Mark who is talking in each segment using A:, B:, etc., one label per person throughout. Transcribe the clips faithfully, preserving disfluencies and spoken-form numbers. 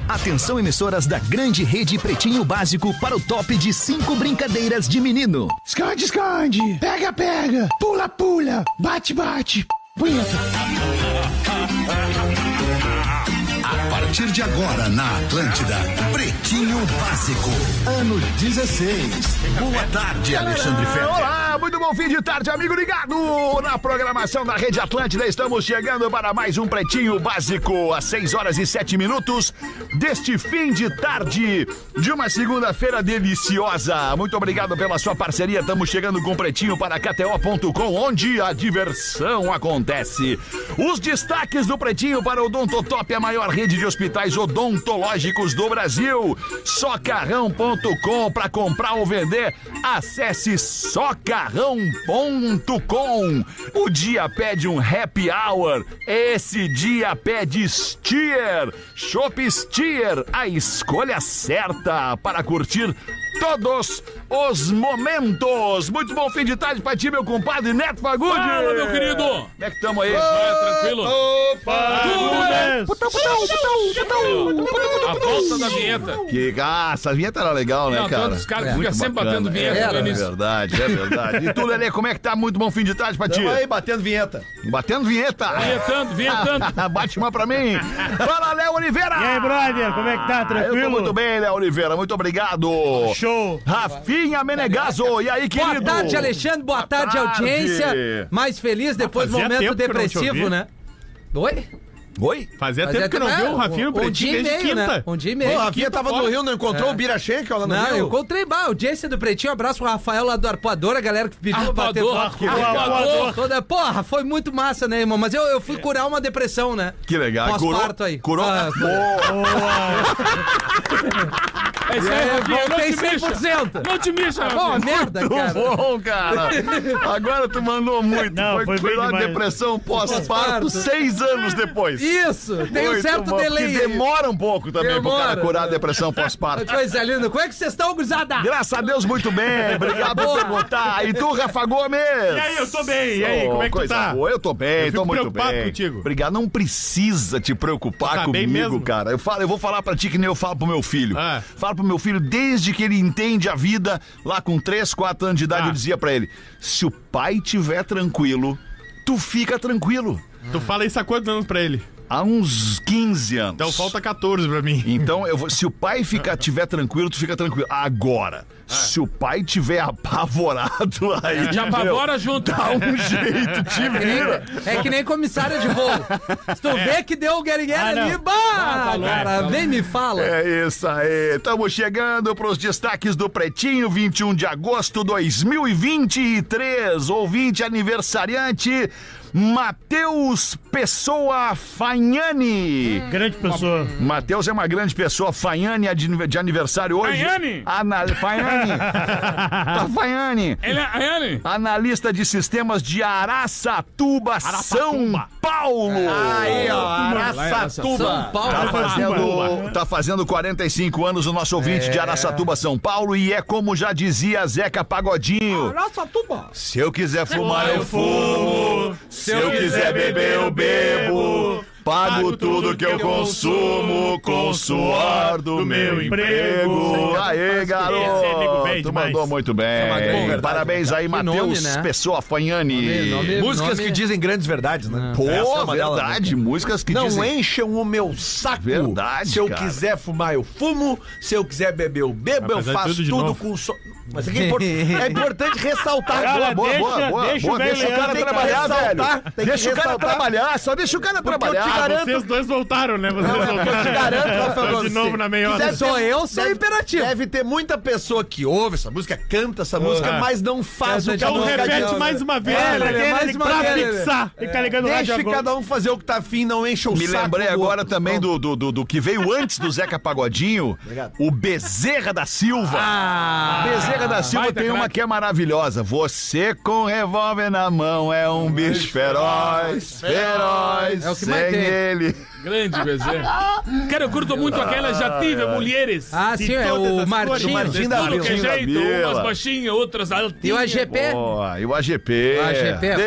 A: Atenção, emissoras da grande rede Pretinho Básico para o top de cinco brincadeiras de menino.
B: Esconde, esconde. Pega, pega. Pula, pula. Bate, bate. Punheta.
C: A partir de agora, na Atlântida, Pretinho Básico, ano dezesseis. Boa tarde, Alexandre Fetter.
D: Olá, muito bom fim de tarde, amigo ligado na programação da Rede Atlântida. Estamos chegando para mais um Pretinho Básico, às seis horas e sete minutos deste fim de tarde de uma segunda-feira deliciosa. Muito obrigado pela sua parceria. Estamos chegando com o Pretinho para K T O ponto com, onde a diversão acontece. Os destaques do Pretinho para o Odontotop, a maior rede de hospitais odontológicos do Brasil. Socarrão ponto com, para comprar ou vender, acesse socarrão ponto com. O dia pede um happy hour, esse dia pede Stier. Chopp Stier, a escolha certa para curtir todos os momentos. Muito bom fim de tarde pra ti, meu compadre Neto Fagundes.
E: Fala, meu querido.
D: Como é que estamos aí?
E: Oh, tranquilo?
D: Opa!
E: A volta da vinheta.
D: Que graça, a vinheta era legal, né,
E: Não,
D: cara?
E: todos os caras
D: É,
E: ficam
D: muito
E: sempre
D: bacana.
E: batendo vinheta
D: É,
E: no
D: é
E: início.
D: verdade, é verdade. E tu, Lelê, como é que tá? Muito bom fim de tarde pra ti.
F: Tamo aí, batendo vinheta.
D: Batendo vinheta.
E: Vinhetando, vinhetando.
D: Bate uma pra mim. Fala, Léo Oliveira.
G: E aí, brother, como é que tá? Tranquilo?
D: Eu tô muito bem, Léo Oliveira, muito obrigado.
G: Show.
D: Rafinha Menegaso, e aí, querido?
H: Boa tarde, Alexandre, boa,
D: Boa
H: tarde,
D: tarde.
H: audiência. Mais feliz depois do
G: fazia
H: momento
G: tempo que eu não te
H: depressivo,
G: ouvi.
H: né? Oi?
D: Oi?
G: Fazia,
H: Fazia
G: tempo que eu não
H: tempo,
G: vi o Rafinha no
H: um
G: Pretinho
H: dia e
G: desde
H: meio,
G: quinta.
H: né? Um dia e meio.
F: Pô, a Rafinha tava no Rio, não encontrou
H: É.
F: o Birachenko lá no
H: Não,
F: Rio?
H: eu encontrei, bah, audiência do Pretinho, um abraço pro Rafael lá do Arpoador, a galera que pediu pra bater
E: Arpoador,
H: foto.
E: Arpoador.
H: Toda, porra, foi muito massa, né, irmão? Mas eu, eu fui curar uma depressão, né?
D: Que legal.
H: Pós-parto aí.
D: Curou?
H: Ah,
E: É isso aí,
H: É,
E: Rafinha, não
H: voltei
E: te
H: cem por
E: mexa.
H: cento.
E: Não te mexa,
H: Bom, uma
E: Rafinha.
H: merda,
D: Muito
H: cara.
D: bom, cara. Agora tu mandou muito.
G: Não,
D: foi
G: foi bem
D: curar
G: demais.
D: depressão pós-parto
H: Pós-parto.
D: seis anos depois.
H: Isso, tem um
D: Muito
H: certo
D: bom,
H: delay.
D: que demora um pouco também pro
H: Demora.
D: cara curar a depressão pós-parto.
H: Coisa linda. Como é que vocês estão, gurizada?
D: Graças a Deus, muito bem. Obrigado por
H: Boa.
D: perguntar. E tu, Rafa Gomes?
G: E aí, eu tô bem. E aí, como é que tu
D: Coisa
G: tá?
D: boa. Eu tô bem,
G: Eu fico
D: tô muito
G: preocupado
D: bem.
G: contigo.
D: Obrigado. Não precisa te preocupar
G: Tá bem
D: comigo,
G: mesmo?
D: cara. Eu, falo, eu vou falar pra ti que nem eu falo pro meu filho.
G: Ah.
D: Falo pro meu filho desde que ele entende a vida. Lá com três, quatro anos de idade,
G: Ah.
D: eu dizia pra ele: se o pai tiver tranquilo, tu fica tranquilo.
G: Tu fala isso há quantos anos pra ele?
D: Há uns quinze anos.
G: Então falta catorze pra mim.
D: Então, eu vou, se o pai fica, tiver tranquilo, tu fica tranquilo. Agora, se o pai tiver apavorado, aí...
E: Já apavora
D: meu,
E: junto.
D: Dá um jeito, te vira.
H: É que nem comissária de voo. Se tu vê que deu o guerigueira
G: Ah, não.
H: ali, bah,
E: tá louco,
H: cara,
E: tá louco.
H: vem me fala.
D: É isso aí. Estamos chegando para os destaques do Pretinho, vinte e um de agosto de dois mil e vinte e três. Ouvinte aniversariante, Matheus Pessoa Fagnani.
G: Grande pessoa.
D: Matheus é uma grande pessoa. Fagnani é de, de aniversário hoje.
E: Fagnani?
D: Ana, Fagnani. Tá, Fagnani.
E: Ele é Ayane?
D: Analista de sistemas de Araçatuba, São Paulo.
F: Aí, ó,
E: Araçatuba.
F: Araçatuba.
H: São Paulo.
D: Tá fazendo, tá fazendo quarenta e cinco anos o nosso ouvinte de Araçatuba, São Paulo, e é como já dizia Zeca Pagodinho:
H: Araçatuba.
D: se eu quiser fumar, eu fumo. Se eu quiser beber, eu bebo. Pago tudo que eu consumo com o suor do meu emprego. Aê,
G: Esse amigo
D: garoto.
G: bem
D: Tu
G: demais.
D: mandou muito bem.
F: verdade,
D: Parabéns aí,
H: Que
D: Matheus
H: nome, né?
D: Pessoa Fagnani.
H: Nome-
F: Músicas
H: nome-
F: que dizem grandes verdades, né?
D: Pô,
F: Essa é uma delas,
D: verdade.
F: né?
D: Músicas que
F: Não
D: dizem...
F: encham o meu saco.
D: Verdade,
F: Se eu
D: cara.
F: quiser fumar, eu fumo. Se eu quiser beber, eu bebo.
G: Vai
F: Eu
G: fazer
F: faço
G: tudo de
F: tudo
G: novo.
F: com so... Mas é, que é, import- é importante ressaltar.
G: Cara,
D: boa,
G: deixa-
D: boa, boa,
G: deixa
D: boa,
G: o
D: deixa o
G: velho
D: cara
G: Leandro
D: trabalhar,
F: ressaltar,
D: velho.
F: tem que
D: Deixa o cara
F: ressaltar.
D: trabalhar, só deixa o cara trabalhar.
F: eu te garanto-
G: Vocês dois voltaram, né? Vocês
F: Não, é
G: voltaram.
F: porque eu te garanto, Rafael
G: Tô de
F: Gomes,
G: novo na meiota.
F: deve
H: Sou
F: ter-
H: eu, sou
F: deve-
H: imperativo.
F: Deve ter muita pessoa que ouve essa música, canta essa música,
G: Ah.
F: mas não faz
H: Canta
F: o
H: de
F: que a
G: Então
H: novo,
F: música
G: repete
F: diz.
G: mais uma vez.
H: É,
G: né?
H: Lelê, mais uma
G: pra
H: vez, Lelê.
G: fixar. Fica ligando o rádio
F: Deixe
G: agora.
F: cada um fazer o que tá afim, não encha o
D: Me
F: saco.
D: lembrei
F: do
D: agora
F: outro.
D: também do, do, do, do que veio antes do Zeca Pagodinho,
F: Obrigado.
D: o Bezerra da Silva.
H: Ah,
D: Bezerra da Silva
E: baita
D: tem uma
E: craque.
D: que é maravilhosa. Você com revólver na mão é um bicho feroz, feroz,
H: É o que
D: sem
H: mais tem.
D: ele.
E: Grande Bezerra. Cara, eu curto muito aquela Já Tive Mulheres.
H: ah, sim, é
G: todas
H: o
G: as
H: Martinho.
G: cores,
F: Martinho da
E: Tudo
F: Vila.
E: que é
D: Martinho da
E: jeito,
D: Vila.
E: umas baixinhas, outras altinhas.
H: E o A G P?
D: Ó, e o A G P.
H: O A G P é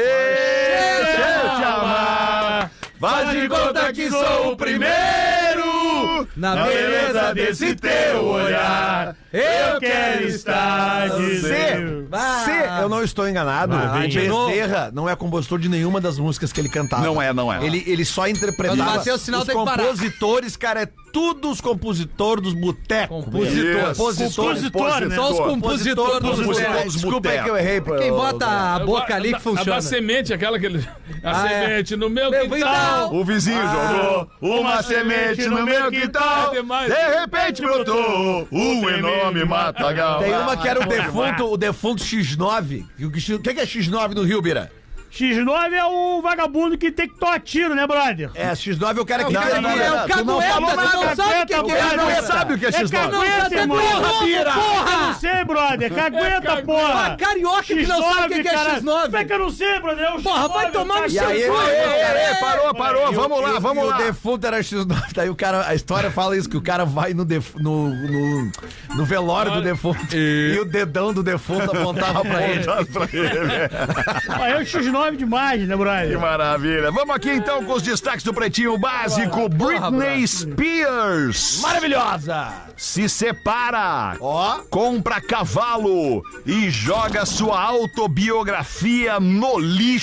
D: Deixa eu te amar. Faz de conta que sou o primeiro
H: Na beleza desse teu olhar, eu quero estar de
F: Se,
H: Ah.
F: se eu não estou enganado,
H: Vai,
F: o
H: de novo.
F: Bezerra não é compositor de nenhuma das músicas que ele cantava.
D: Não é, não é.
F: Ele, ele só
H: Quando
F: interpretava.
H: bater o sinal
F: os
H: tem que parar.
F: compositores, cara, é tudo os compositores dos botecos.
H: Compositor.
F: Compositores.
G: Compositor, né?
H: Só os compositores dos
D: Compositor
H: botecos.
D: dos
F: Desculpa aí que eu errei. Pra,
H: Quem bota a boca ali que
E: A
H: funciona.
E: da semente, aquela que ele... A
H: Ah, é.
E: semente no meu
H: Meu
E: quintal.
H: quintal.
D: O vizinho jogou uma semente no meu quintal.
E: É demais.
D: De repente brotou um enorme matagal.
F: Tem uma que era o defunto, o defunto X nove. O que, o que é X nove no Rio, Bira?
G: X nove é o vagabundo que tem que tomar tiro, né, brother?
F: É, X nove é o cara
H: É
F: que
H: o cara
F: tem-
H: que é o
D: tu não
H: cagueta,
D: falou
H: tu não
G: nada,
H: sabe o que
G: cagueta,
H: que é
G: o cara
H: cagueta.
D: Não sabe o que é
G: É
D: X nove.
H: Não,
G: cagueta,
H: você
G: irmão.
H: é burro,
G: Eu não
H: porra!
G: sei, brother. Cagueta,
H: Uma
G: porra.
H: carioca que não sabe o que que é
G: cara.
H: X nove.
G: Como é que eu não sei, brother? É o
H: Porra, vai
G: X nove,
H: tomar no
G: cara.
H: seu
F: aí,
H: cu,
F: ei, ei,
H: cara.
D: É, parou, parou, vamos lá, vamos
F: e
D: lá.
F: o defunto era X nove. Daí o cara, a história fala isso, que o cara vai no, def, no, no, no velório do defunto e... o dedão do defunto apontava pra ele.
D: Pra ele.
G: Ah, é o X nove demais, né,
D: Que
G: brother?
D: maravilha. Vamos aqui então com os destaques do Pretinho Básico. Britney Spears
F: Maravilhosa!
D: se separa,
F: Ó,
D: compra cavalo e joga sua autobiografia no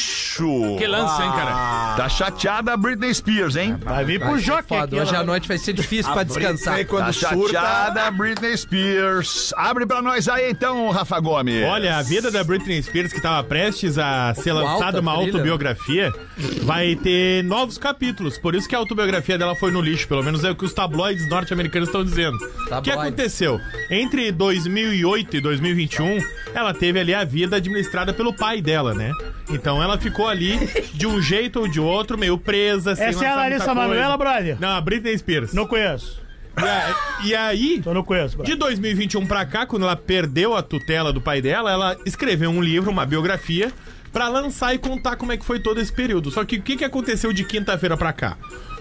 D: lixo.
E: Que lance, hein, cara?
D: Tá chateada a Britney Spears, hein?
G: Vai vir pro
H: Vai ser
G: Jockey
H: foda.
G: aqui.
H: Hoje
G: ó.
H: à noite vai ser difícil pra descansar.
F: Britney, quando
D: Tá
F: surta,
D: chateada a Britney Spears. Abre pra nós aí então, Rafa Gomes.
G: Olha, a vida da Britney Spears, que estava prestes a ser
H: Com
G: lançada
H: alta
G: uma
H: trilha.
G: autobiografia, vai ter novos capítulos. Por isso que a autobiografia dela foi no lixo. Pelo menos é o que os tabloides norte-americanos estão dizendo. O que
H: Tabloides.
G: aconteceu? Entre dois mil e oito e dois mil e vinte e um, ela teve ali a vida administrada pelo pai dela, né? Então ela ficou ali de um jeito ou de outro, meio presa, sem
B: Essa é a
G: lançar
B: Larissa
G: muita coisa.
B: Manoela, brother?
G: Não, a Britney Spears.
B: Não conheço.
G: E, a- e aí...
B: Eu não conheço, brother.
G: De dois mil e vinte e um pra cá, quando ela perdeu a tutela do pai dela, ela escreveu um livro, uma biografia, pra lançar e contar como é que foi todo esse período. Só que o que, que aconteceu de quinta-feira pra cá?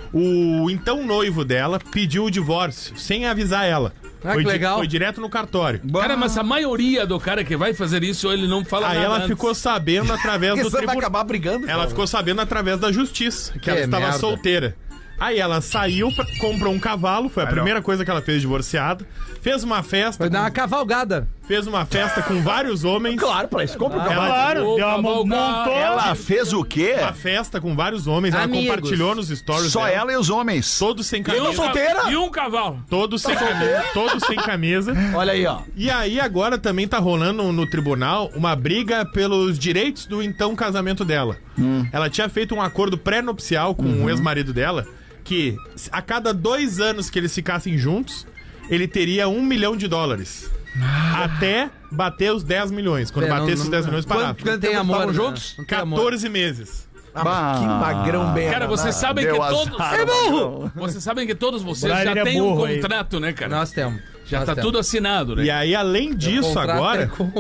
G: O então noivo dela pediu o divórcio, sem avisar ela.
H: Ah,
G: foi,
H: que
G: di-
H: legal.
G: foi direto no cartório.
E: Cara, mas a maioria do cara que vai fazer isso, ele não fala
G: Aí
E: nada
G: ela
E: antes.
G: ficou sabendo através
F: Porque
G: do
F: você vai
G: tribunal.
F: acabar brigando.
G: Ela
F: cara.
G: ficou sabendo através da justiça, que,
H: Que
G: ela estava
H: merda.
G: solteira. Aí ela saiu, pra- comprou um cavalo, foi a primeira coisa que ela fez divorciada. Fez uma festa,
H: Foi dar uma cavalgada.
G: fez uma festa com vários homens.
F: Claro, pra isso, compra o cavalo.
B: Claro,
E: Ô,
B: deu uma
E: cavalgar.
B: montou.
D: Ela fez o quê?
G: Uma festa com vários homens, ela
H: Amigos.
G: compartilhou nos stories
D: Só
G: dela.
D: ela e os homens.
G: Todos sem
E: E um,
G: camisa.
E: solteira? E um cavalo.
G: Todos sem camisa. Todos sem camisa.
F: Olha aí, ó.
G: E aí agora também tá rolando no tribunal uma briga pelos direitos do então casamento dela. Ela tinha feito um acordo pré-nupcial com o ex-marido dela, que a cada dois anos que eles ficassem juntos, ele teria um milhão de dólares. Até bater os dez milhões. Quando
H: É, não-
G: batesse os
H: não-
G: dez milhões, parava.
H: Quando, quando tem
F: tempo
H: amor,
F: estavam
H: né?
F: juntos?
H: Não tem amor.
G: quatorze meses.
F: Ah, mas que magrão bem.
E: Cara, vocês sabem
D: Deu
E: que
D: azar,
E: todos...
D: É
E: burro! Vocês sabem que todos vocês
B: Brian
E: já
B: é
E: têm um
B: burro aí.
E: contrato, né, cara?
H: Nós temos.
E: Já
H: Nós
E: tá
H: temos.
E: tudo assinado, né?
G: E aí, além disso,
H: Contrato
G: agora,
H: é com-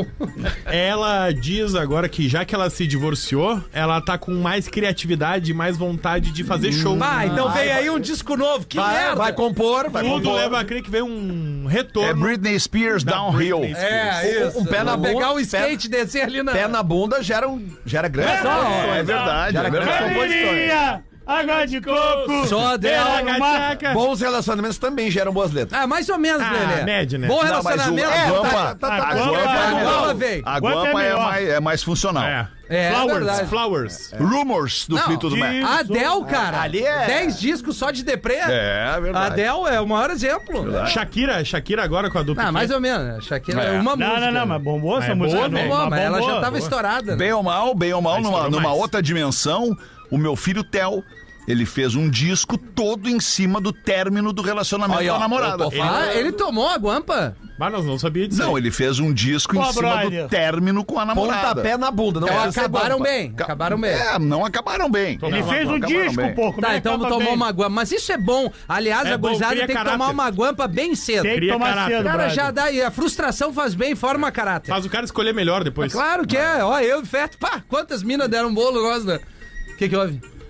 G: ela diz agora que já que ela se divorciou, ela tá com mais criatividade e mais vontade de fazer show.
H: Ah, então vem aí um disco novo. Que
F: Vai,
H: merda.
F: vai compor, vai
G: Tudo
F: compor.
G: leva a crer que vem um
D: É
G: retorno.
D: Britney Spears
G: Da
D: Downhill.
G: Britney
H: É, isso.
F: Um pé na
H: Vou pegar
F: bunda,
H: o skate e descer ali na...
F: Pé na bunda gera, um, gera grande.
D: É verdade,
F: Já
D: é
F: era
D: verdade.
F: grande compositor.
B: Caipirinha, água de coco.
H: Só dela.
G: Tchaca.
F: Bons relacionamentos também geram boas letras.
H: Ah, mais ou menos,
G: Ah,
H: Lelê.
G: média, né?
H: Bom
D: Não, mas o-
H: relacionamento.
D: a
H: É,
D: Guampa,
H: tá- tá-
D: a
H: tá-
D: Guampa
H: tá-
D: é
H: Guampa
D: melhor.
H: veio.
D: A
B: Guampa
D: Guampa
B: é
D: é
B: melhor.
D: mais, é mais funcional.
G: É.
H: É,
G: Flowers,
H: verdade.
G: Flowers.
D: Rumors do
H: Não,
D: Frito do Mac.
H: A Adele, cara.
F: Ali é-
H: dez discos só de deprê.
D: É,
H: A
D: verdade.
H: Adele é o maior exemplo.
G: Shakira, Shakira agora com a dupla.
H: Ah, mais ou menos. Shakira é
D: É.
H: uma
B: Não,
H: música.
B: não, não, mas bombou essa
G: É
B: música.
G: boa,
B: não,
G: velho.
H: Bom, mas ela já
B: bombou.
H: tava estourada. né?
D: Bem ou mal, bem ou mal,
G: Mas
D: numa,
G: estourou
D: numa
G: mais.
D: outra dimensão, o meu filho Theo, ele fez um disco todo em cima do término do relacionamento
F: Aí,
D: com
F: ó,
D: a namorada.
F: eu tô
H: Ah, ele tomou a guampa.
G: Mas nós não sabíamos disso.
D: Não,
G: aí.
D: ele fez um disco em
B: Pô,
D: cima
B: brother.
D: do término com a namorada.
F: Pontapé na bunda. Não
H: Então
F: precisa ser
H: acabaram
F: bomba.
H: bem. Acabaram bem.
D: É, não acabaram bem.
B: Ele
D: Não,
B: fez
D: não
B: um
D: acabaram
B: disco,
D: bem.
B: pô. como
H: Tá,
B: é que
H: então
B: acaba
H: tomou
B: bem?
H: uma guampa. Mas isso é bom. Aliás,
G: É
H: a
G: bom,
H: gurizada
G: cria
H: tem que
G: caráter.
H: tomar uma guampa bem cedo.
B: Tem que
G: Cria
B: tomar
G: caráter.
B: cedo,
H: Cara,
B: brother.
H: já dá. E a frustração faz bem, forma caráter.
G: Faz o cara escolher melhor depois.
H: Claro que é. Ó, eu e Feto. Pá, quantas minas deram bolo, gosta? O que que houve?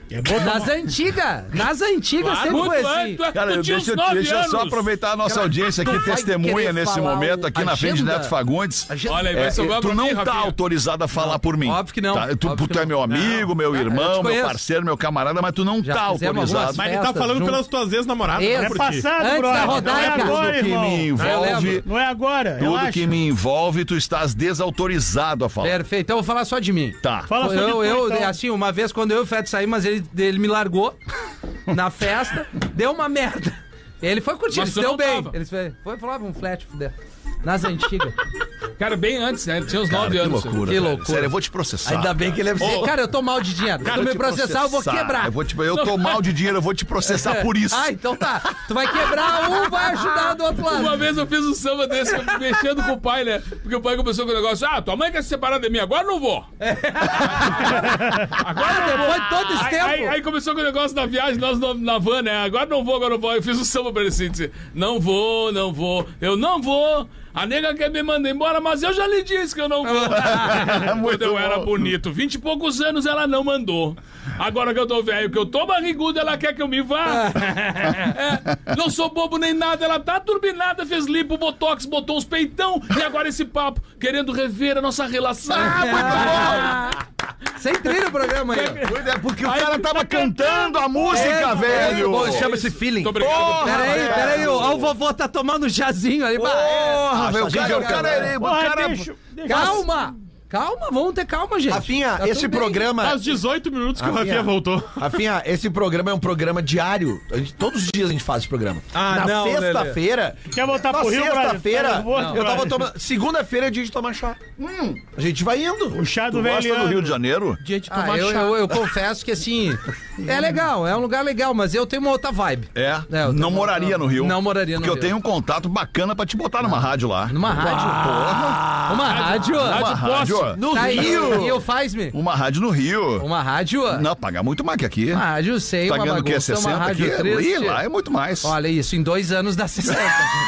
F: Nas antigas, nas antigas
E: Claro,
F: sempre
E: muito
F: foi
E: antes,
F: assim.
E: tu é-
D: Cara,
E: tu
D: eu-
E: tinha
D: deixa,
E: uns
D: eu-
E: nove
D: deixa eu só
E: anos.
D: aproveitar a nossa
F: Cara,
D: audiência aqui,
F: tu vai
D: testemunha
F: querer
D: nesse
F: falar
D: momento
F: o-
D: aqui na frente de
F: agenda?
D: Neto Fagundes.
E: Olha aí, vai
D: É,
E: sobrar
D: tu
E: pra
D: não
E: mim,
D: tá
E: Rafinha.
D: autorizado a falar por mim.
F: Óbvio que não.
D: Tá? Tu,
F: Óbvio
D: tu
F: que
D: é
F: não.
D: meu amigo, meu
F: eu
D: irmão,
F: te
D: meu
F: conheço.
D: parceiro, meu camarada, mas tu não
F: Já
D: tá
F: fizemos
D: autorizado.
F: algumas
G: Mas ele tá
F: festas
G: falando
F: junto.
G: pelas tuas ex-namoradas,
F: Isso.
G: não
H: É
G: por ti.
H: passado,
F: Antes da
H: brother. Não é
F: rodaica.
H: agora,
D: Tudo que
H: irmão.
D: me envolve,
H: Não é agora,
D: tudo
H: relaxa.
D: que me envolve, tu estás desautorizado a falar.
F: Perfeito, então eu vou falar só de mim.
D: Tá.
H: Fala sobre
F: eu,
H: tu,
F: eu
H: então.
F: assim, uma vez quando eu e o Feto saímos, ele, ele me largou na festa, deu uma merda. Ele foi curtir,
E: Mas
F: ele se
E: tu
F: deu
E: não
F: bem.
E: tava.
F: Ele foi, foi falar um flat, fuder. Nas antigas.
E: Cara, bem antes, né? Ele tinha uns
D: Cara,
E: nove
D: que
E: anos.
D: loucura.
F: Que
D: velho.
F: loucura.
D: Sério, eu vou te processar.
F: Ainda bem que ele é.
E: Ô,
F: Cara, eu tô mal de dinheiro. Se tu
D: vou
F: me
D: te
F: processar, eu vou
D: processar.
F: quebrar.
D: Eu, vou te, eu tô mal de dinheiro, eu vou te processar por isso.
F: Ah, então tá. Tu vai quebrar um, vai ajudar do outro lado.
E: Uma vez eu fiz um samba desse, mexendo com o pai, né? Porque o pai começou com o negócio, ah, tua mãe quer se separar de mim, agora não vou. Agora não vou.
F: Depois de todo esse
E: Aí,
F: tempo.
E: aí, aí começou com o negócio da viagem, nós na, na van, né? Agora não vou, agora não vou. Eu fiz um samba pra ele assim, disse, não vou, não vou, eu não vou. A nega quer me mandar embora, mas eu já lhe disse que eu não vou. Quando eu era bonito, vinte e poucos anos ela não mandou. Agora que eu tô velho, que eu tô barrigudo, ela quer que eu me vá. É, não sou bobo nem nada, ela tá turbinada, fez lipo, botox, botou uns peitão e agora esse papo, querendo rever a nossa relação. Ah, muito bom!
F: Sem trilha o programa aí. ó.
D: É porque o cara tava cantando a música, velho.
F: Pô, chama-se feeling.
E: Muito obrigado.
D: Porra,
F: Peraí,
D: velho.
F: peraí, ó, o vovô tá tomando jazinho ali. Bah, é.
D: Porra, velho, o
F: já
D: cara, o
F: já
D: cara,
F: já.
D: ele- o
H: Porra,
D: cara...
H: deixa, deixa.
F: Calma! Calma, vamos ter calma, gente.
I: Rafinha,
F: Tá
I: esse
F: tudo bem.
I: programa.
G: Faz dezoito minutos que o
I: Rafinha.
G: Rafinha voltou.
I: Rafinha, esse programa é um programa diário. A gente- todos os dias a gente faz esse programa.
F: Ah,
I: Na
F: não,
I: sexta-feira.
H: Quer voltar
I: Na
H: pro Rio, brother?
I: sexta-feira,
H: Tá nervoso,
I: eu tava
H: brother.
I: tomando. Segunda-feira é dia de tomar chá. Hum, a gente vai indo.
H: O chá do
D: Tu gosta
H: velho.
D: do Rio de Janeiro?
F: Dia de tomar ah, eu, eu, eu confesso que assim, é legal, é um lugar legal, mas eu tenho uma outra vibe.
D: É,
F: É, eu tenho
D: não
F: uma-
D: moraria no Rio.
F: Não moraria no
D: Porque eu
F: Rio.
D: tenho um contato bacana pra te botar numa rádio lá.
F: Numa rádio, porra. Uma rádio.
D: Uma rádio.
F: No Rio. Rio, faz-me.
D: Uma rádio no Rio.
F: Uma rádio.
D: Não, paga muito mais que aqui.
F: Uma rádio, sei,
D: Tá
F: uma
D: ganhando o quê?
F: bagunça, uma
D: sessenta aqui?
F: rádio triste.
D: Ih, lá é muito mais.
F: Olha isso, em dois anos dá sessenta.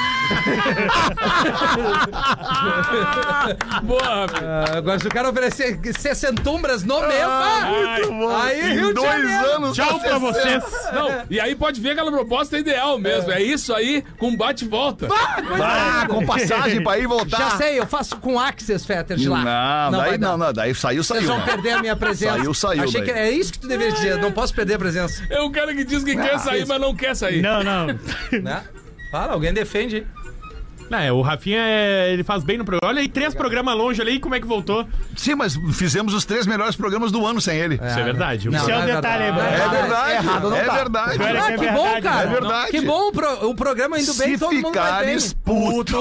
E: Boa, velho.
F: Ah, agora, se o cara oferecer sessentumbras no mesmo,
E: muito
D: bom.
F: aí
D: Em
F: Rio de
D: dois
F: Janeiro.
D: anos
H: Tchau
D: dá
H: pra
D: sessenta.
H: vocês.
E: Não, e aí pode ver aquela proposta ideal mesmo. É, isso aí com bate e volta.
D: Ah, com passagem pra ir e voltar.
F: Já sei, eu faço com Axis Fetter de lá.
D: Não, daí
F: vai dar.
D: não, não, daí saiu, saiu.
F: Vocês vão
D: né?
F: perder a minha presença.
D: Saiu, saiu
F: Achei
D: daí.
F: que é isso que tu deveria dizer. Não posso perder a presença.
E: É o cara que diz que quer sair, mas não quer sair.
H: Não, não.
F: Né? Fala, alguém defende.
G: Não, é, o Rafinha, é, ele faz bem no programa. Olha aí, três programas longe ali, como é que voltou?
D: Sim, mas fizemos os três melhores programas do ano sem ele.
G: Isso é verdade.
F: Não,
H: Isso é um
F: não
H: detalhe aí,
F: verdade.
H: brother.
D: É verdade.
I: errado não
D: é
I: tá.
D: verdade.
H: Pior é
F: Ah,
H: que é
F: que bom,
H: verdade,
F: cara.
D: é verdade.
F: Que bom o, pro- o programa indo bem,
D: Se
F: todo mundo vai bem.
D: ficares puto.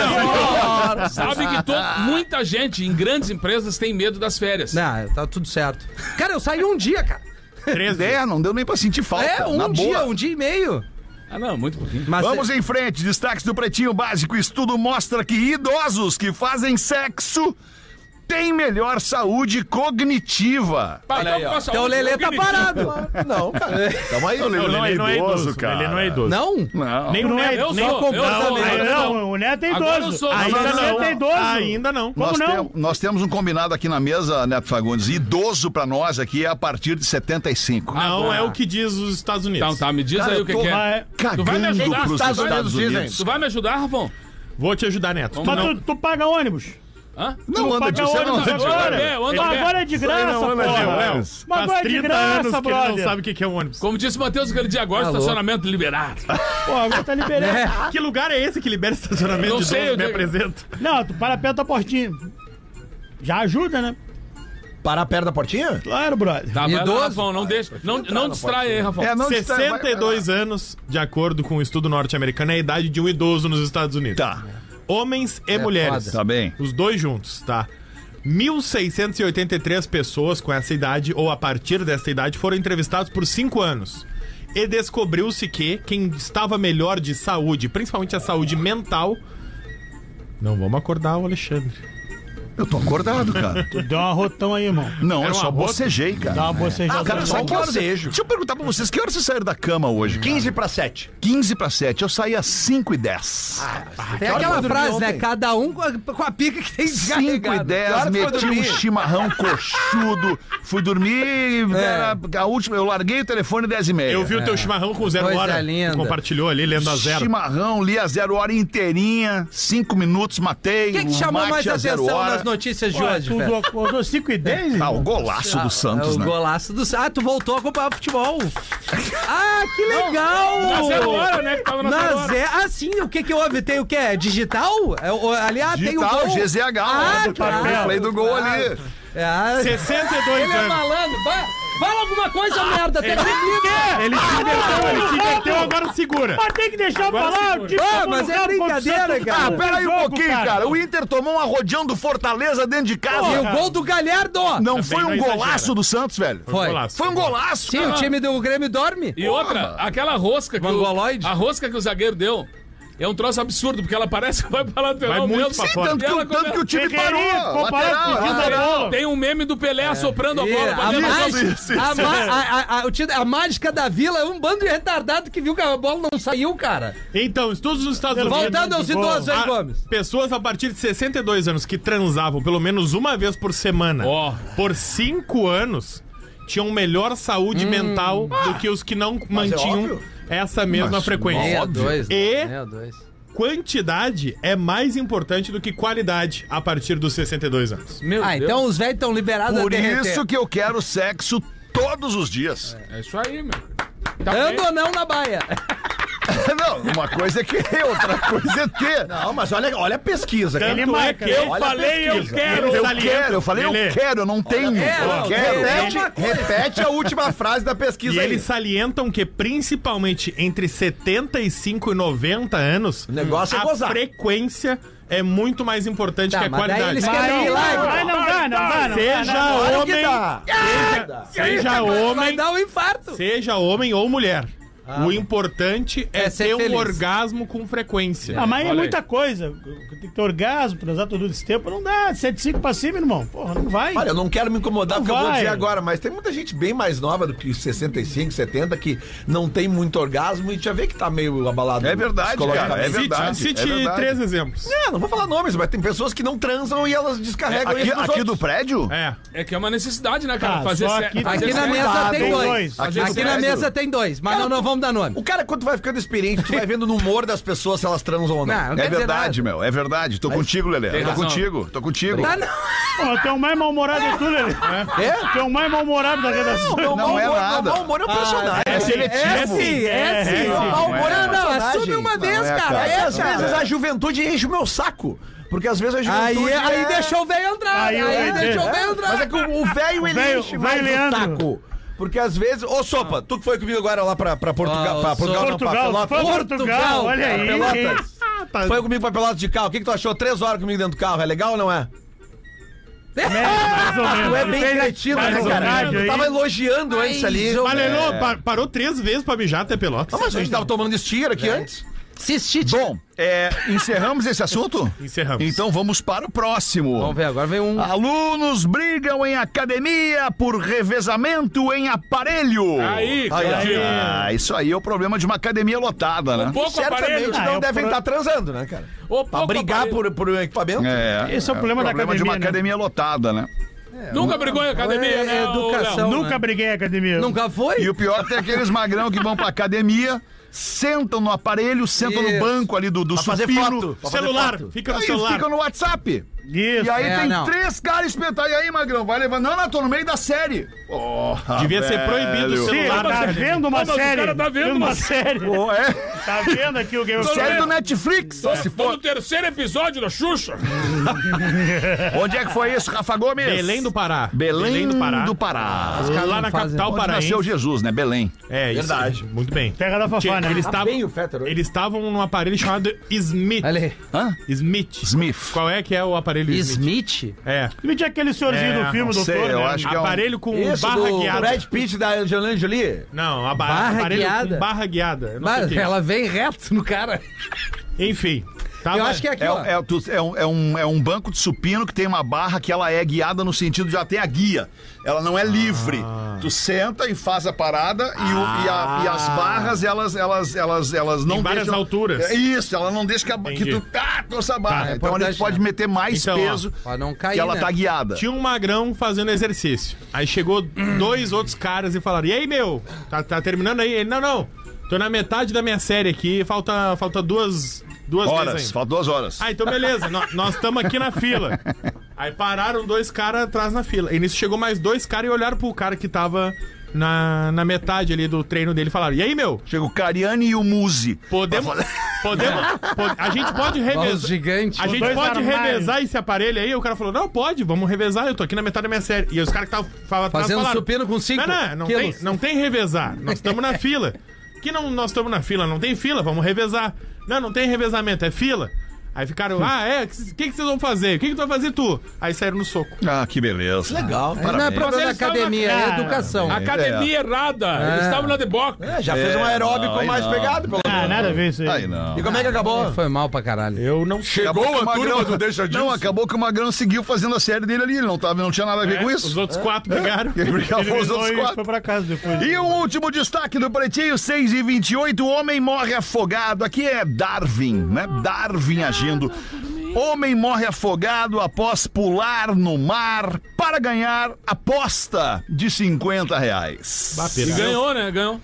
E: Sabe que to- muita gente em grandes empresas tem medo das férias.
F: Não, tá tudo certo. Cara, eu saí um dia, cara.
G: Três
D: É, não deu nem pra sentir falta.
F: É,
D: na
F: um dia,
D: boa.
F: um dia e meio.
E: Ah, não, muito pouquinho.
F: Mas
D: Vamos em frente, destaques do Pretinho Básico. Estudo mostra que idosos que fazem sexo têm melhor saúde cognitiva.
E: Olha aí, ó.
F: Então o Lelê tá parado.
I: Não, cara. Calma aí.
D: Não,
G: Não,
D: Lelê
G: não, ele não é idoso,
D: cara.
G: Ele não é idoso.
F: Não?
D: Não.
G: Nem o
H: Não é-
G: Neto.
E: Eu
G: nem
E: sou,
G: o
E: eu sou.
H: Aí,
E: eu sou.
H: não, o Neto é
E: Agora eu
H: idoso.
E: sou.
H: Ainda
E: Agora
H: o Neto
E: não.
H: é idoso.
G: Ainda não.
H: Como
D: Nós,
H: não?
D: tem- nós temos um combinado aqui na mesa, Neto Fagundes. Idoso pra nós aqui é a partir de setenta e cinco.
G: Não é o que diz os Estados Unidos.
E: Então tá, me diz
D: Cara,
E: aí
D: eu
E: o que,
D: tô
E: que é.
H: Mas,
E: Tu vai me
D: Cagando
E: ajudar?
D: pros
E: Tu vai-
D: Estados Unidos.
E: Tu vai me ajudar, Rafão?
G: Vou te ajudar, Neto.
E: Vamos
H: mas
E: não.
H: tu, tu paga ônibus.
E: Hã?
D: Não
H: Tu
D: anda de
H: paga
D: você não
H: ônibus
D: anda de
H: agora.
E: É, eu ando a pé.
H: Agora é de graça,
D: não anda de
H: porra.
D: Léo.
H: Mas
G: Faz
H: agora é de
G: trinta
H: graça,
G: anos que ele não
H: brother.
G: sabe o que que é um ônibus.
E: Como disse o Matheus aquele dia agora,
F: Alô?
E: estacionamento liberado.
H: Pô, agora tá liberado.
G: Que lugar é esse que libera estacionamento
E: Não
G: de
E: sei,
G: idoso?
E: eu
G: Me
E: digo-
G: apresenta.
H: Não, tu para perto da portinha. Já ajuda, né?
I: Parar perto da portinha?
H: Claro, brother.
E: Tá, vai lá,
F: Idoso?
E: Rafão, não deixa. Não, não distrai aí, Rafão.
D: É, não distrai, vai-
G: sessenta e dois anos, de acordo com o estudo norte-americano, é a idade de um idoso nos Estados Unidos.
D: Tá,
G: Homens e mulheres.
F: foda.
D: tá bem.
G: Os dois juntos, tá? mil seiscentos e oitenta e três pessoas com essa idade ou a partir dessa idade foram entrevistados por cinco anos. E descobriu-se que quem estava melhor de saúde, principalmente a saúde mental... Não vamos acordar o Alexandre.
D: Eu tô acordado, cara.
B: Tu deu uma rotão aí, irmão.
D: Não,
E: Era
D: eu só
E: uma rota?
D: bocejei, cara.
B: Dá uma bocejada.
D: Ah, cara,
F: só
D: só
F: um
D: que horas...
F: bocejo.
D: Deixa eu perguntar pra vocês, que horas vocês saíram da cama hoje?
F: quinze pra sete.
D: quinze para sete. Eu saí às cinco e dez.
J: Tem aquela frase, né? Cada um com a, com a pica que tem
D: cinco e
J: descarregado.
D: dez, meti um chimarrão coxudo, fui dormir, era a última, eu larguei o telefone dez e meia.
G: Eu vi o teu chimarrão com zero
J: Coisa
G: hora.
J: linda.
G: Tu compartilhou ali, lendo a zero.
D: Chimarrão, li a zero hora inteirinha, cinco minutos, matei.
J: O que, que chamou
D: mate
J: mais
D: a zero
J: atenção
D: hora.
J: nas notícias de
B: Ué,
J: hoje,
B: tu
J: velho?
B: acordou cinco e dez?
D: Ah, o golaço do Santos,
J: É o
D: né?
J: golaço do... Ah, tu voltou a acompanhar o futebol. Ah, que legal!
E: Na zero hora, né? Que tava na, zero
J: Na
E: hora.
J: Zé... Ah, sim, o que que houve? Tem o quê? Digital? É, o- ali, ah, tem o
D: Digital,
J: gol.
D: G Z H,
J: Ah,
D: né?
J: claro.
D: O play do gol ali.
J: Ah,
G: sessenta e dois
J: ele é
G: anos.
J: malandro. Vai, fala alguma coisa, merda. Até que explica.
G: Ele se inverteu, ele se inverteu, agora segura.
B: Mas tem que deixar eu falar. O time
J: Ah,
B: tomou
J: mas
B: no
J: é
B: campo contra o
J: brincadeira,
B: Santos.
J: cara.
D: Ah, pera aí um
B: Jogo,
D: pouquinho, cara. O Inter tomou uma rodeão do Fortaleza dentro de casa.
J: E o gol do Galhardo.
D: Não
G: Também
D: foi um
G: não exagera.
D: golaço do Santos, velho.
J: Foi.
G: Golaço.
D: Foi um golaço,
J: Sim,
D: cara.
J: o time do Grêmio dorme.
E: E outra, aquela rosca que o,
J: Mongoloide.
E: a rosca que o zagueiro deu é um troço absurdo, porque ela parece que vai pra lateral
G: Vai muito
E: mesmo.
G: pra
E: Sim,
G: fora.
D: Tanto
E: E
D: que,
E: ela
D: o- tanto que o time
B: Ferreirinha,
D: parou.
B: comparado
D: Lateral,
B: com o
D: lateral.
E: Tem um meme do Pelé assoprando a bola pra
J: a,
E: dentro.
J: mágica,
D: isso, isso.
J: a, ma- a- a- a- o time- a mágica da Vila é um bando de retardado que viu que a bola não saiu, cara.
G: Então, estudos nos Estados Unidos.
J: Voltando aos idosos, hein,
G: Ah,
J: Gomes?
G: pessoas a partir de sessenta e dois anos que transavam pelo menos uma vez por semana
E: Ó.
G: por cinco anos tinham melhor saúde mental do que os que não mantinham
F: óbvio.
G: essa mesma
D: Mas,
G: frequência.
J: meia dois, né?
G: E
J: meia dois.
G: quantidade é mais importante do que qualidade a partir dos sessenta e dois anos.
E: Meu
J: Ah,
E: Deus.
J: então os velhos estão liberados
D: Por
J: a derreter.
D: isso que eu quero sexo todos os dias.
E: É isso aí, meu. Tá
J: Dando
E: bem.
J: ou não na baia.
D: Não, uma coisa é querer, outra coisa é ter.
F: Não, mas olha, olha a pesquisa, cara.
B: Ele
G: Tanto é
B: marca.
G: que
E: Eu
F: Olha a
E: falei, eu
F: pesquisa.
E: quero.
D: Eu
G: salienta.
D: quero, eu falei,
G: Lelê.
D: eu quero, eu não tenho.
J: É,
D: Eu
J: não,
D: quero.
J: é
F: Repete,
J: uma coisa.
F: repete a última frase da pesquisa
G: E
F: aí.
G: eles salientam que principalmente entre setenta e cinco e noventa anos,
F: O negócio é
G: a
F: gozar.
G: frequência é muito mais importante
J: Tá,
G: que a
J: mas daí
G: qualidade.
J: eles querem ir lá.
B: Vai, não dá, não dá, não
G: Seja
B: dá. não dá.
F: Olha que
G: homem,
F: dá.
G: seja
J: Vai
G: homem,
J: dar um infarto.
G: seja homem ou mulher. o importante é,
J: É ser
G: ter um
J: feliz.
G: orgasmo com frequência.
B: Ah, mas é
E: Olha
B: muita coisa. Tem que ter orgasmo, transar todo esse tempo. Não dá. setenta e cinco pra cima, irmão. Porra, não vai.
F: Olha, eu não quero me incomodar
B: Não
F: com o que eu vou
B: vai.
F: dizer agora, mas tem muita gente bem mais nova do que sessenta e cinco, setenta que não tem muito orgasmo e já vê que tá meio abalado.
D: É verdade,
F: psicologicamente.
D: cara, é
G: Cite,
D: verdade,
G: cite
D: é verdade.
G: três exemplos.
F: É, não vou falar nomes, mas tem pessoas que não transam e elas descarregam
D: Aqui,
F: isso nos
D: aqui do
F: outros.
D: prédio?
G: É.
E: É que é uma necessidade, né, cara?
B: Ah,
E: fazer
B: só
E: sé-
B: aqui-
E: fazer
J: Aqui na
E: sexo.
J: mesa tem
B: tem
J: dois.
B: dois.
J: Aqui,
D: Aqui
J: na
D: no
J: mesa
D: prédio.
J: tem dois, mas não, não vamos dar nome.
F: O cara, quando tu vai ficando experiente, tu vai vendo no humor das pessoas se elas transam ou não.
J: Não, não
D: É
J: quer dizer
D: verdade,
J: nada.
D: meu, é verdade. Tô contigo, Lelê. Tô
E: razão.
D: contigo, tô contigo.
J: Tá, não.
B: Pô, tem o mais mal-humorado de tudo, Lelê.
F: É?
B: Tem o mais mal-humorado da redação.
F: Não,
D: Não é
F: mau humor-
D: nada.
F: mau humor é um personagem.
D: É seletivo.
J: É sim, é sim.
B: é,
F: mau humor é
J: Não, não,
F: personagem.
J: assume uma vez,
D: Não é,
J: cara.
D: cara.
F: É que
J: É,
F: às
J: cara.
F: vezes a juventude enche o meu saco. Porque às vezes a juventude.
J: Aí, aí
F: é...
J: deixou o velho entrar.
B: Aí
J: Aí,
B: o-
J: deixou o
F: É,
J: velho entrar.
F: mas é que o o velho ele
B: velho-
F: enche
B: o
F: mais
B: velho
F: o
B: Leandro.
F: saco. Porque às vezes. Ô, Sopa, tu que foi comigo agora lá pra, pra Portugal.
J: Ah,
F: pra
J: o
F: Portugal, não, pra
B: Portugal,
F: Pelotas.
B: foi Portugal,
J: Portugal,
B: olha
J: cara,
B: aí.
F: Pelotas. Foi comigo pra Pelotas de carro. O que, que tu achou? Três horas comigo dentro do carro. É legal ou não é?
B: Mais ou menos.
F: Tu é
B: Ele
F: bem
B: fez a-
F: cretino, né,
B: mais
F: cara?
B: homenagem
F: Eu
B: aí.
F: tava elogiando antes ali.
J: ou-
G: Valelô, pa- parou três vezes pra mijar até Pelotas.
F: Não, mas a gente tava tomando estir aqui antes.
J: Cistite.
D: Bom, é, encerramos esse assunto?
G: Encerramos.
D: Então vamos para o próximo.
J: Vamos ver, agora vem um.
D: Alunos brigam em academia por revezamento em aparelho.
E: Aí,
F: Aí,
E: cara.
D: Ah, isso aí é o problema de uma academia lotada, né?
E: Pouco aparelho.
F: Certamente
B: Ah,
F: não
B: eu
F: devem
B: pro-
F: estar transando, né, cara?
E: Ô,
F: Pra
E: pouco
F: brigar
E: aparelho.
F: por, por equipamento.
D: É,
B: Esse é o problema da
D: de uma
B: academia, né?
D: academia lotada, né?
E: Nunca brigou em academia,
J: É
E: né, ô,
J: educação.
E: Léo?
B: Nunca briguei em academia.
J: Nunca foi?
D: E o pior tem aqueles magrão que vão pra academia, sentam no aparelho, sentam no
J: Isso.
D: banco ali do, do
F: Pra fazer
D: supino.
F: foto. Pra fazer
G: Celular,
F: foto.
G: fica no
D: Aí
G: celular.
D: ficam no WhatsApp.
B: Isso.
D: E aí
J: É,
D: tem
J: não.
D: três caras espetados. E aí, magrão, vai levando. Não, não, tô no meio da série. Porra,
G: Devia ser
D: velho.
G: proibido o
B: Sim,
G: celular.
B: tá vendo uma
E: Não, mas o
B: série.
E: cara tá vendo uma
B: série.
D: Pô, é.
B: Tá vendo aqui o Game of
D: Série do
B: Thrones?
D: Netflix, só se
E: Tô no
D: for.
E: terceiro episódio da Xuxa.
D: Onde é que foi isso, Rafa Gomes?
G: Belém do Pará.
D: Belém
G: do Pará.
D: do Pará.
G: Lá na
J: fazem-
G: capital
D: Onde
G: paraense.
D: nasceu Jesus, né? Belém.
G: É, isso.
F: Verdade.
G: Muito bem.
B: Terra da Fafá,
G: Tinha-
B: né?
G: Eles
F: Tá
G: estavam
F: bem o Fetter hoje.
G: eles estavam num aparelho chamado Smith.
J: Olha aí.
D: Hã?
G: Smith.
D: Smith.
G: Qual é que é o aparelho Smith?
J: Smith?
G: É.
B: Me tinha aquele senhorzinho
G: É,
B: do filme,
D: não
B: doutor,
D: sei, eu
B: né?
D: acho que é um-
G: Aparelho com
F: Isso,
G: barra
F: do
G: guiada.
F: Brad Pitt da Angelina Jolie.
G: Não, a ba-
J: Barra
G: aparelho
J: guiada.
G: com barra guiada. Eu não sei o
J: Mas
G: que é.
J: ela vem reto no cara.
G: Enfim. Tava-
J: Eu acho que é aqui,
D: É,
J: ó.
D: é, tu- é um, é, um, é um banco de supino que tem uma barra que ela é guiada no sentido de ela tem a guia. Ela não é livre. Tu senta e faz a parada e, o- e a- e as barras, elas, elas, elas, elas não
G: Em várias
D: deixam...
G: alturas.
D: É isso, ela não deixa que, a, que
G: Entendi.
D: tu ah, torça a barra.
J: Tá, é
D: então ele
J: importante,
D: pode
J: né?
D: meter mais
G: Então, ó,
D: peso
J: Pra não cair,
D: que ela
J: né?
D: tá guiada.
G: Tinha um magrão fazendo exercício. Aí chegou dois outros caras e falaram: e aí, meu? Tá, tá terminando aí? Ele, não, não. Tô na metade da minha série aqui, falta, falta duas, duas vezes
D: Horas,
G: ainda.
D: faltam duas horas.
G: Ah, então beleza, nó- nós estamos aqui na fila. Aí pararam dois caras atrás na fila. E nisso chegou mais dois caras e olharam pro cara que tava na, na metade ali do treino dele e falaram: e aí, meu?
D: Chega o Cariani e o Muzi.
G: Podemos. Podemos. po- a gente pode
J: Os
G: revezar.
J: gigantes.
G: A gente
B: dois
G: pode
B: armários.
G: revezar esse aparelho aí? O cara falou: não, pode, vamos revezar, eu tô aqui na metade da minha série. E os caras que estavam atrás
J: Fazendo
G: falaram:
J: supino com cinco
G: não, não, não tem,
J: quilos.
G: não tem revezar. Nós estamos na fila. Que não nós estamos na fila? Não tem fila, vamos revezar. Não, não tem revezamento, é fila. Aí ficaram, ah, é? O que, que vocês vão fazer? O que, que tu vai fazer tu? Aí saíram no soco.
D: Ah, que beleza.
I: Legal.
J: Não é
D: Parabéns.
J: problema da
E: Eles estavam
J: academia,
B: na
J: é
B: cara.
J: educação.
E: Academia errada. Eles estavam na de boca.
I: É, já fez um aeróbico
D: não, aí
I: mais
D: não.
I: pegado, pelo
B: Ah,
I: menos.
B: nada a ver isso aí.
D: Aí não.
I: E como é que acabou?
J: Foi mal pra caralho.
G: Eu não sei.
D: Acabou que o Magrão-
I: do Deixa Disso.
D: Não, acabou que o Magrão seguiu fazendo a série dele ali. Ele não, tava, não tinha nada a ver com isso.
G: Os outros quatro brigaram.
D: Ele brigava com os
B: Terminou
D: outros
B: e
D: quatro.
B: foi pra casa depois.
D: E o último destaque do Pretinho, seis e vinte e oito, homem morre afogado. Aqui é Darwin, né? Darwin agindo. Homem morre afogado após pular no mar para ganhar aposta de cinquenta reais.
E: E ganhou, né? Ganhou.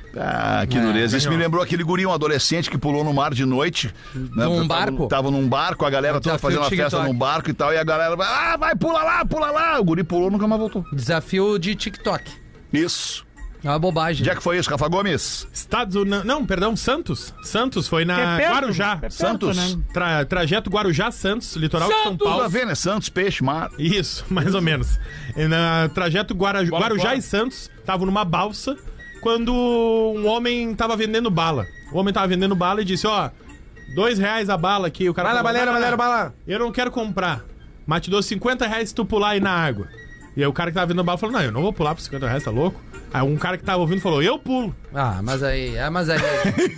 D: Ah, que dureza. Isso me lembrou aquele guri, um adolescente que pulou no mar de noite. Né?
J: Num
D: Tava-
J: barco?
D: Tava num barco, a galera toda
J: Desafio
D: fazendo a
J: TikTok.
D: festa num barco e tal. E a galera vai, ah, vai, pula lá, pula lá. O guri pulou, nunca mais voltou.
J: Desafio de TikTok.
D: Isso.
J: É uma bobagem.
D: Onde é que foi isso, Rafa Gomes?
G: Estados Unidos. Não, perdão, Santos. Santos foi
B: Que é
G: na
B: perto,
G: Guarujá.
B: é perto,
D: Santos.
B: né?
G: Tra- trajeto Guarujá-Santos, litoral de São
E: Santos!
D: Tudo a
G: Paulo.
D: ver, né? Santos, peixe, mar.
G: Isso, mais ou menos. E na trajeto Guara-
E: Bola
G: Guarujá
E: fora.
G: e Santos, estavam numa balsa quando um homem tava vendendo bala. O homem tava vendendo bala e disse: ó, dois reais a bala aqui. O cara
I: Bala,
G: falou,
I: baleira,
G: "Ah,
I: baleira, bala."
G: Eu não quero comprar, mas te dou cinquenta reais se tu pular aí na água. E aí o cara que tava vendendo bala falou: não, eu não vou pular por cinquenta reais, tá louco? Aí um cara que tava ouvindo falou: eu pulo.
J: Ah, mas aí, é, mas aí.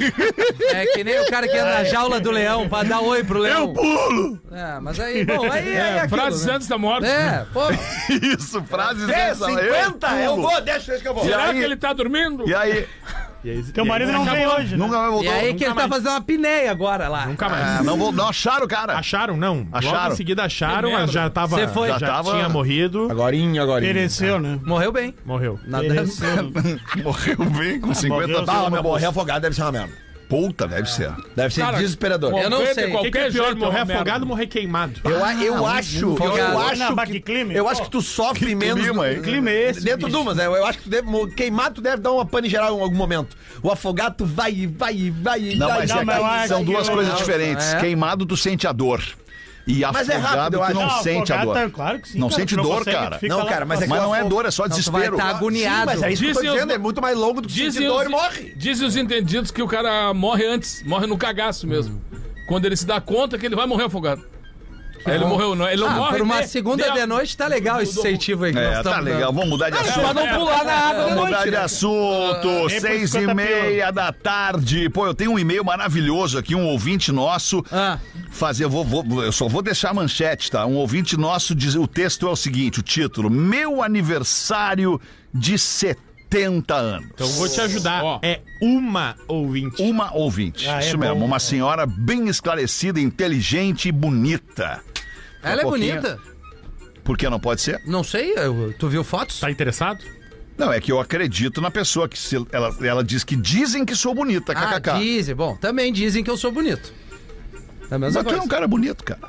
J: É que nem o cara que ia na jaula do leão pra dar oi pro leão. Eu pulo! É, mas aí, bom, aí é,
E: É,
J: aquilo,
E: frases
J: né?
E: antes da morte.
J: É, pô.
D: Isso, frases
I: É,
D: dessa.
I: cinquenta? Eu
D: pulo.
I: vou, deixa que eu vou.
E: Será
D: aí-
E: que ele tá dormindo?
D: E aí?
G: E aí,
B: Teu
G: e aí
B: marido não vem hoje, né?
D: Nunca mais
J: E
D: voltou.
J: aí que
G: nunca
J: ele tá
G: mais.
J: fazendo uma pinéia agora lá.
G: Nunca mais.
D: Ah, não, vou, não acharam o cara.
G: Acharam? Não. Logo
D: Acharam?
G: em seguida acharam,
E: Que
G: mas
E: merda.
G: já tava.
J: Você foi?
G: Já,
D: Já tava-
G: tinha morrido.
I: Agorinha, agorinha.
B: Pereceu, né?
J: Morreu bem.
G: Morreu.
J: Nadando.
B: Pereceu.
D: Morreu bem com cinquenta
B: morreu,
D: balas.
I: Ah, mas morrer afogado deve ser uma merda.
D: Puta, deve ser.
I: Deve ser
E: Cara,
I: desesperador.
E: morrer
J: Eu não
E: de
J: sei.
G: O que,
E: qualquer
G: que é pior,
E: jeito
G: morrer
E: uma merda.
G: afogado ou morrer queimado?
I: Eu, a- eu acho, eu,
J: folgado.
I: acho
B: Não, mas
I: que,
B: que clima,
I: eu
B: pô.
I: acho que tu sofre
D: Que
I: menos.
D: clima, hein?
I: do-
B: Clima é esse,
I: Dentro
B: bicho?
I: de umas, eu acho que tu deve, mo- queimado tu deve dar uma pane geral em algum momento. O afogado tu vai e vai e vai e
D: Não,
I: vai.
D: mas
B: Não,
D: é
B: mas
D: que
B: eu acho
D: são
B: que
D: duas
B: eu-
D: coisas
J: não,
D: diferentes.
J: é.
D: Queimado, tu sente a dor. E
I: Mas é
D: afogado,
I: rápido, eu
D: tu
I: acho.
D: não,
B: Não,
D: sente a
B: afogado
D: dor.
B: tá- claro que sim,
D: Não
B: cara,
D: sente
B: tu
D: dor,
B: consegue,
D: cara.
B: tu fica
I: Não,
B: lá
I: cara, mas
B: com
I: é
B: a-
I: que
D: Mas
I: o
D: não é
I: afo-
D: dor, é só
J: Então tu vai
D: desespero.
J: estar agoniado.
I: Sim, mas é isso que eu tô
E: Dizem os-
I: dizendo, é muito mais longo do que
E: Dizem
I: sentir dor
E: os,
I: e morre.
E: dizem os entendidos que o cara morre antes, morre no cagaço mesmo. Quando ele se dá conta que ele vai morrer afogado. Aí ele morreu, não. Ele não
J: Ah,
E: morre.
J: por uma
E: de-
J: segunda de,
E: a-
J: noite tá legal esse incentivo aí que nós
D: É,
J: estamos
D: tá legal.
J: dando.
D: Vamos mudar de
J: Só
D: assunto.
J: não pular na água de
D: Vamos mudar
J: noite.
D: de
J: né?
D: assunto,
B: nem por
D: seis e
B: cinquenta
D: meia da tarde. Pô, eu tenho um e-mail maravilhoso aqui, um ouvinte nosso.
J: Ah.
D: Fazer, eu, vou, vou- eu só vou deixar a manchete, tá? Um ouvinte nosso diz, o texto é o seguinte, o título: Meu aniversário de setenta anos.
G: Então vou te ajudar.
E: Ó.
G: É uma ouvinte.
D: Uma ouvinte,
B: Ah, é
D: isso
B: bom,
D: mesmo, uma
B: é.
D: senhora bem esclarecida, inteligente e bonita.
J: Ela é
D: pouquinho-
J: bonita.
D: Por que não pode ser?
J: Não sei, eu- tu viu fotos?
G: Tá interessado?
D: Não, é que eu acredito na pessoa que se, ela, ela diz que dizem que sou bonita,
J: Ah,
D: kkk.
J: dizem. Bom, também dizem que eu sou bonito. É a mesma
D: Mas tu é
J: coisa.
D: um cara bonito, cara.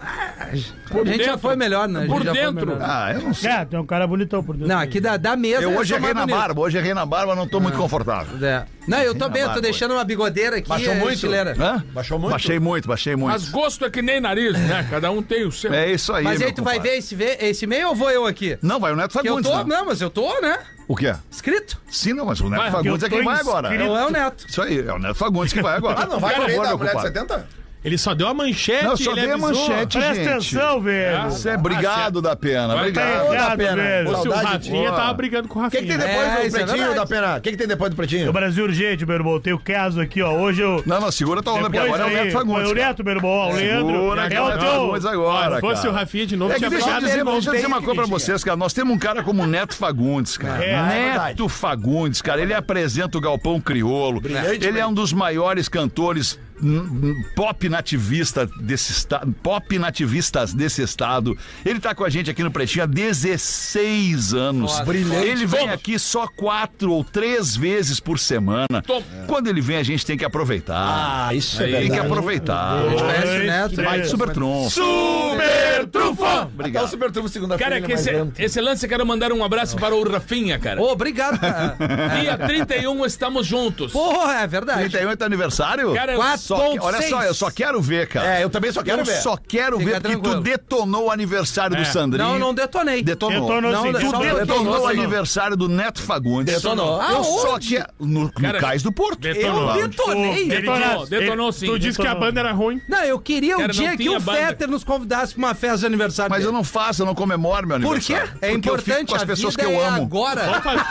J: A gente já
E: dentro.
J: foi melhor, né? A gente
E: Por
J: já foi
E: dentro.
J: melhor.
D: Ah, eu não sei.
B: É, tem um cara bonitão por dentro.
J: Não, aqui da, da mesa
D: Eu hoje
J: sou
D: errei
J: mais
D: na
J: bonito.
D: barba, hoje errei na barba, não tô muito confortável.
J: É. Não, eu tô bem, eu tô
D: barba
J: deixando uma bigodeira aqui.
I: Baixou
J: é,
I: muito?
J: estileira.
D: Hã?
I: Baixou muito?
D: Baixei muito, baixei muito.
E: Mas gosto é que nem nariz, né? Cada um tem o seu.
D: É isso aí,
J: Mas
D: meu
J: aí tu vai
D: compadre.
J: ver esse, ve- esse e-mail ou vou eu aqui?
D: Não, vai o Neto
J: Que eu
D: Fagundes,
J: tô,
D: né?
J: não, mas eu tô, né?
D: O quê?
J: Escrito.
D: Sim, não, mas o Neto
E: Vai,
D: Fagundes
B: que
D: é
B: eu
D: quem
B: tô
D: vai agora.
B: inscrito.
J: Não é o Neto.
D: Isso aí, é o Neto Fagundes que vai agora.
I: Ah, não vai
D: Por
I: querer
D: favor,
I: da
D: meu
I: mulher de
D: compadre.
I: setenta?
G: Ele só deu a manchete.
D: Não, só
G: ele
D: dei a
G: avisou.
D: manchete,
B: Presta
D: gente.
B: atenção, velho.
D: Isso é obrigado da pena.
E: Vai
B: Tá
D: Obrigado.
B: errado,
I: Pena.
B: velho.
G: Se o
I: Saudade,
G: Rafinha
D: pô.
G: tava brigando com o
I: O que,
G: Rafinha.
I: que tem depois
J: É,
I: do
J: isso é
I: pretinho
J: verdade.
I: da pena? O que, que tem depois do
B: O
I: pretinho?
B: Brasil urgente, meu irmão. Tem o caso aqui, ó. Hoje eu.
D: Não, não, segura tua onda, porque
B: Depois
D: agora é o
B: aí,
D: Neto Fagundes.
B: O Neto, meu irmão. ó, O Leandro.
D: Segura que
B: É
D: é o
B: o
D: Neto
B: teu.
D: Fagundes agora,
G: Se fosse
D: cara.
G: o Rafinha de novo,
D: É que
G: tinha
D: deixa eu
G: pegado
D: dizer,
G: ele
D: deixa eu dizer uma
I: que
D: coisa pra
I: mentira.
D: vocês, cara. Nós temos um cara como o Neto Fagundes, cara.
B: É,
D: Neto Fagundes, cara. Ele apresenta o Galpão Crioulo. Ele é um dos maiores cantores hum, hum, pop nativista desse estado, pop nativistas desse estado. Ele tá com a gente aqui no Pretinho há dezesseis anos.
J: Nossa,
I: brilhante.
D: Ele vem aqui só quatro ou três vezes por semana.
E: Toma.
D: Quando ele vem, a gente tem que aproveitar.
I: Ah, isso é
D: Tem que
I: verdade.
D: aproveitar.
J: Conhece o Neto?
B: três.
D: Vai, Super Trunfo.
B: Super trufão!
I: Até o Super Trunfo segunda-feira.
E: Cara,
I: ele é
E: que
I: mais
E: esse,
I: lento.
E: esse lance eu quero mandar um abraço para o Rafinha, cara.
J: Ô, obrigado, cara.
E: Dia trinta e um estamos juntos.
J: Porra, é verdade.
D: trinta e um é teu aniversário?
E: Cara, eu
J: Quatro.
D: Só que- olha só, eu só quero ver, cara.
I: É, eu também só quero
D: eu
I: ver.
D: só quero
J: Fica
D: ver porque tu
J: tranquilo.
D: detonou o aniversário do Sandrinho.
J: Não, não detonei.
D: Detonou.
B: Detonou
J: Não,
B: sim.
J: não,
D: Tu
J: não,
B: detonou.
D: detonou o
J: detonou.
D: aniversário do Neto Fagundes.
I: Detonou.
D: Eu só
J: Aonde?
D: quero... No, no
E: Cara,
D: Cais do Porto.
G: Detonou.
J: Eu detonei.
E: Detonou, detonou
G: Ele-
E: sim.
G: Tu disse que a banda era ruim.
J: Não, eu queria o
E: Cara, não
J: dia que
E: tinha
J: o
E: banda.
J: Fetter nos convidasse pra uma festa de aniversário
D: Mas eu
J: dele.
D: não faço, eu não comemoro meu
J: Por quê?
D: aniversário.
J: É
D: Porque eu fico
J: importante,
D: com as
J: a
D: pessoas
J: vida
D: que eu
J: é
D: amo.
J: agora.
G: Vamos fazer-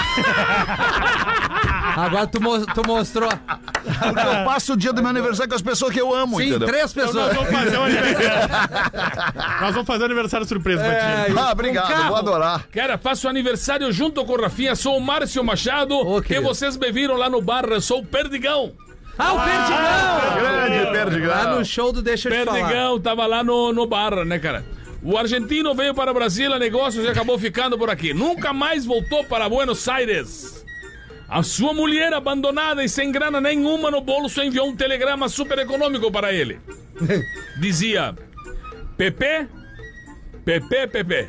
J: Agora tu, mo- tu mostrou.
D: Porque eu passo o dia do meu aniversário com as pessoas que eu amo,
J: Sim,
D: entendeu?
J: três
G: Então
J: pessoas.
G: nós vamos fazer um aniversário. Nós vamos fazer um aniversário surpresa pra ti.
D: Ah, obrigado,
J: carro.
D: vou adorar.
E: Cara, faço aniversário junto com o Rafinha. Sou o Márcio Machado,
J: Ô,
E: que
J: querido.
E: vocês me viram lá no bar. Eu sou o Perdigão.
J: Ah, o Perdigão!
D: Grande
J: Lá
D: Perdigão.
J: no show do Deixa Eu Te Falar.
E: Perdigão tava lá no, no bar, né, cara? O argentino veio para Brasília, negócios e acabou ficando por aqui. Nunca mais voltou para Buenos Aires. A sua mulher, abandonada e sem grana nenhuma no bolso, enviou um telegrama super econômico para ele. Dizia: Pepe, Pepe, Pepe.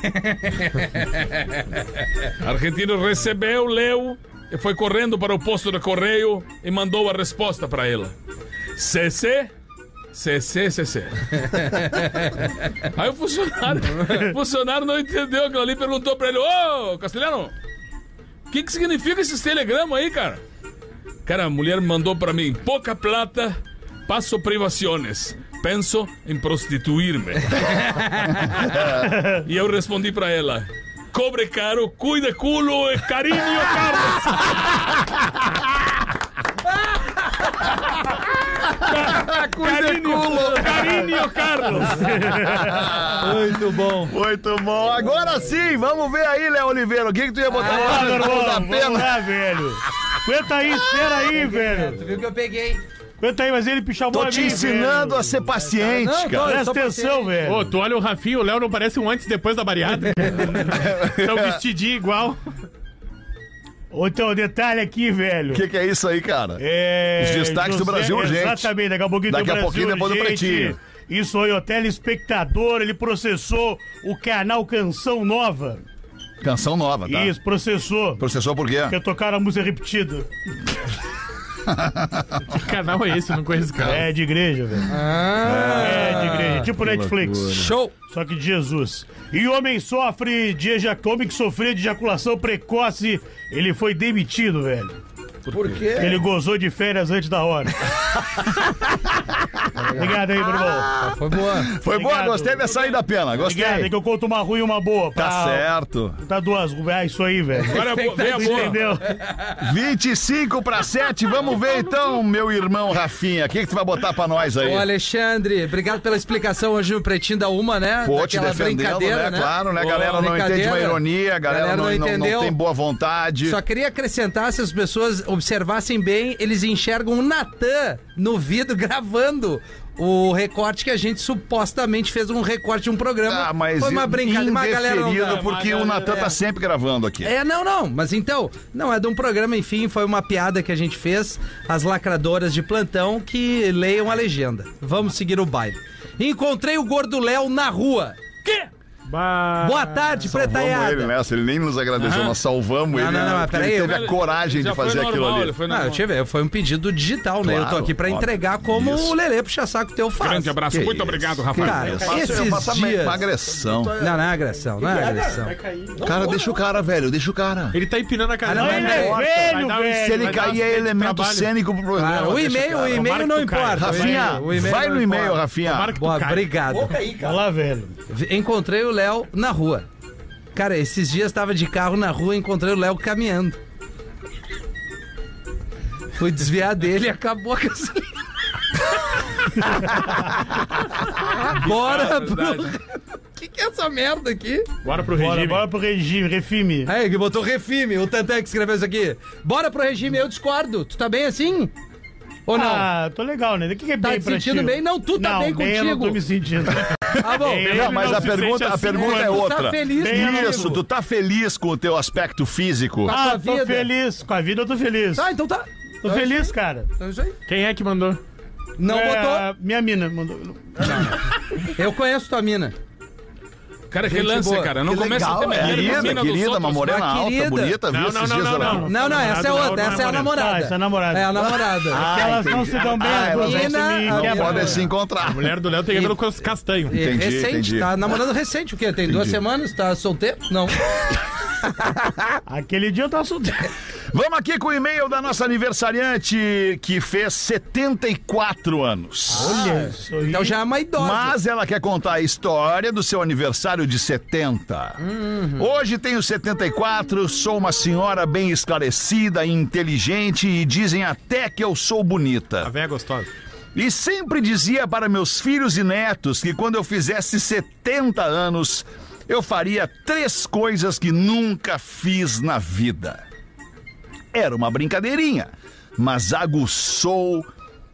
E: Argentino recebeu, leu e foi correndo para o posto de correio e mandou a resposta para ela: C C, C C, C C. Aí o funcionário, o funcionário não entendeu aquilo ali, perguntou para ele: Ô, Castelhano, o que que significa esses telegramas aí, cara? Cara, a mulher mandou para mim: pouca plata, passo privações, penso em prostituir-me. E eu respondi para ela: cobre caro, cuida culo e carinho, Carlos. Carinho, carinho, Carlos.
J: Muito bom.
D: Muito bom. Agora sim, vamos ver aí, Léo Oliveira. O que, que tu ia botar
B: Ah,
D: no
B: meu
D: ar
B: irmão,
D: da
B: vamos
D: pena?
B: lá, velho. Aguenta aí, espera aí, velho.
J: Tu viu que eu peguei?
B: Aguenta aí, mas ele chamou
D: Tô
B: a
D: te
B: mim,
D: ensinando
B: velho.
D: a ser paciente,
J: Não, tô-
D: cara.
B: Presta
J: só
B: atenção,
J: passei.
B: velho.
G: Ô, tu olha o Rafinha, o Léo não parece um antes e depois da bariátrica. Estão vestidinho igual.
B: Ou então, detalhe aqui, velho.
D: O que, que é isso aí, cara?
B: É...
D: Os destaques do Brasil urgente.
B: Exatamente, daqui a pouquinho
D: Daqui
B: tem
D: a
B: o Brasil
D: pouquinho, depois do
B: urgente.
D: Pretinho.
B: Isso aí, o telespectador, ele processou o canal Canção Nova.
D: Canção nova, tá?
B: Isso, processou.
D: Processou por quê?
B: Porque tocaram a música repetida.
G: Que canal é esse? Eu não conheço esse canal.
B: É de igreja, velho.
J: Ah,
B: É de igreja. Tipo Netflix.
J: show.
B: Só que de Jesus. E homem sofre de ejac... homem que sofreu de ejaculação precoce, ele foi demitido, velho.
I: Por quê?
B: Ele gozou de férias antes da hora. Obrigado aí, meu irmão.
J: Foi boa.
D: Foi boa,
B: Obrigado.
D: gostei dessa aí da pena, gostei.
B: Obrigado, é que eu conto uma ruim e uma boa.
D: Tá
B: pra-
D: certo.
B: Tá duas. É isso aí, velho.
E: Agora vem a
B: Tu
E: boa.
B: entendeu?
D: vinte e cinco para sete, vamos ver então, meu irmão Rafinha. O que, que tu vai botar pra nós aí?
J: Ô, Alexandre, obrigado pela explicação hoje no Pretinho da Uma, né?
D: Pô, te
J: Daquela
D: defendendo,
J: brincadeira,
D: né? Claro, né? A galera não
J: Brincadeira.
D: entende uma ironia, a galera,
J: Galera não
D: não, não, não
J: entendeu.
D: tem boa vontade.
J: Só queria acrescentar, se as pessoas observassem bem, eles enxergam o Natan no vidro gravando o recorte que a gente supostamente fez um recorte de um programa.
D: Ah, mas
J: Foi uma brincadeira, mas a galera não
D: indeferido,
J: dá.
D: porque o Natan tá sempre gravando aqui.
J: É, não, não, mas então, não, é de um programa, enfim, foi uma piada que a gente fez, as lacradoras de plantão que leiam a legenda. Vamos seguir o baile. Encontrei o Gordo Léo na rua.
E: Quê?
G: Bah.
J: Boa tarde,
D: Salvamos
J: pretaiada.
D: ele nessa, ele nem nos agradeceu, nós salvamos
J: Não,
D: ele.
J: não, não, mas
D: porque
J: peraí,
D: ele teve
J: eu-
D: a coragem
E: Já
D: de
E: foi
D: fazer
E: normal,
D: aquilo ali.
E: ele foi
J: Não,
E: normal.
J: eu tive, foi um pedido digital, né? Eu tô
D: Claro,
J: aqui pra
D: óbvio.
J: entregar como
D: Isso.
J: o Lelê puxa-saco teu faz.
E: Grande abraço,
D: Que
E: muito
D: isso.
E: obrigado, Rafael.
J: Cara,
D: Eu faço, eu
J: esses
D: faço uma-
J: dias...
D: uma agressão.
J: Não, não é agressão, não é agressão.
D: Cara, deixa o cara, velho, deixa o cara.
G: Ele tá empinando a cadeira.
J: Ah, não,
B: Ele
J: Vai
B: é
J: dar-
B: velho,
G: vai dar um-
B: velho.
D: Se ele
G: vai dar
D: cair,
G: uns
D: é
G: tempos de
D: elemento
G: trabalho.
D: cênico pro programa.
J: Ah, o
D: deixa
J: e-mail,
D: cara.
J: o e-mail
G: Tomara
J: não
G: que tu caia.
J: importa. o
D: Rafinha,
J: e-mail- o e-mail
D: vai
J: não
D: no e-mail,
J: importa.
D: Rafinha.
G: Tomara que tu
J: Boa,
G: caia.
J: obrigado.
B: Olha lá, velho.
J: Encontrei o Léo na rua. Cara, esses dias tava de carro na rua e encontrei o Léo caminhando. Fui desviar dele e acabou a gasolina. Bora pro... O que, que é essa merda aqui?
G: Bora pro
B: Bora,
G: regime.
B: bora pro regime, refime.
J: Aí, que botou refime, o Tantan que escreveu isso aqui. Bora pro regime, eu discordo. Tu tá bem assim? Ou não?
B: Ah, tô legal, né? O que, que é
J: Tá
B: bem
J: te
B: pra
J: sentindo
B: ti?
J: bem? Não, tu tá
B: não,
J: bem
B: Eu não tô
J: contigo.
B: me sentindo.
J: Ah, bom.
B: Ele
D: Não, mas
G: não
D: a
G: se
D: pergunta,
G: sente
D: a
G: assim
D: pergunta é
J: Tu
D: outra.
J: tá feliz
B: Bem,
J: comigo.
D: Isso, tu tá feliz com o teu aspecto físico?
J: Tá.
B: Ah,
J: tua
B: tô
J: vida.
B: feliz. Com a vida eu tô feliz.
J: Ah, então tá.
B: Tô feliz, cara.
J: Então é isso aí.
G: Quem é que mandou?
J: Não
B: É,
J: botou.
B: Minha mina mandou.
J: Eu conheço tua mina.
E: Cara, que
J: Gente
E: lance,
J: boa.
E: cara. Não
I: Que
E: começa
I: legal,
E: a ter
I: é.
E: medo.
D: Querida,
E: mina dos
D: querida, uma
E: outros.
D: morena
J: Uma
D: alta,
J: querida.
D: bonita, viu
G: Não,
D: esses
G: não,
D: dias
G: não,
D: ela-
G: não,
J: Não, não, essa é
G: Namorado,
J: outra.
G: não,
J: Essa é a
G: namorado.
J: namorada.
B: Ah, essa é a namorada.
J: É a namorada.
D: Ah,
B: Porque elas não
D: entendi.
B: se dão bem,
D: Ah,
B: as duas
J: mina,
B: vão se me
J: a
D: Não
B: quebram.
D: podem se
G: A
D: encontrar.
G: mulher do Léo tem cabelo com os castanhos.
J: É
D: Entendi,
J: recente,
D: entendi.
J: tá namorando recente. O quê? Tem duas semanas? Tá solteiro? Não.
B: Aquele dia eu tava solteiro.
D: Vamos aqui com o e-mail da nossa aniversariante que fez setenta e quatro anos.
B: Olha isso aí.
J: Então já é uma idosa.
D: Mas ela quer contar a história do seu aniversário de setenta. Hoje tenho setenta e quatro, sou uma senhora bem esclarecida e inteligente e dizem até que eu sou
G: A
D: bonita.
G: véia gostosa.
D: E sempre dizia para meus filhos e netos que quando eu fizesse setenta anos, eu faria três coisas que nunca fiz na vida. Era uma brincadeirinha, mas aguçou...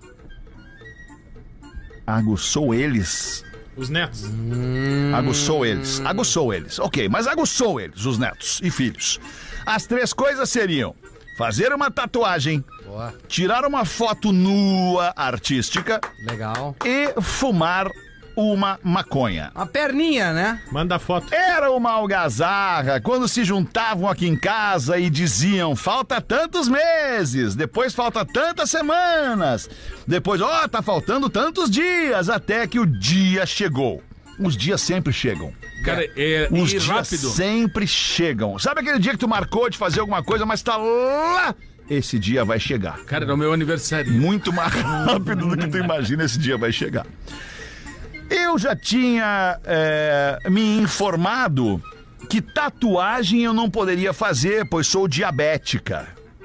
D: Aguçou eles...
G: Os netos.
D: Aguçou eles. Aguçou eles. Ok, mas aguçou eles, os netos e filhos. As três coisas seriam fazer uma tatuagem,
J: Boa.
D: tirar uma foto nua artística
J: Legal.
D: e fumar uma maconha.
J: A perninha, né?
G: Manda foto.
D: Era uma algazarra quando se juntavam aqui em casa e diziam: falta tantos meses, depois falta tantas semanas, depois, ó, oh, tá faltando tantos dias, até que o dia chegou. Os dias sempre chegam.
E: Cara, é
D: Os
E: e
D: dias
E: rápido.
D: sempre chegam. Sabe aquele dia que tu marcou de fazer alguma coisa, mas tá lá? Esse dia vai chegar.
E: Cara, era o meu aniversário.
D: Muito mais rápido do que tu imagina, esse dia vai chegar. Eu já tinha é, me informado que tatuagem eu não poderia fazer, pois sou diabética.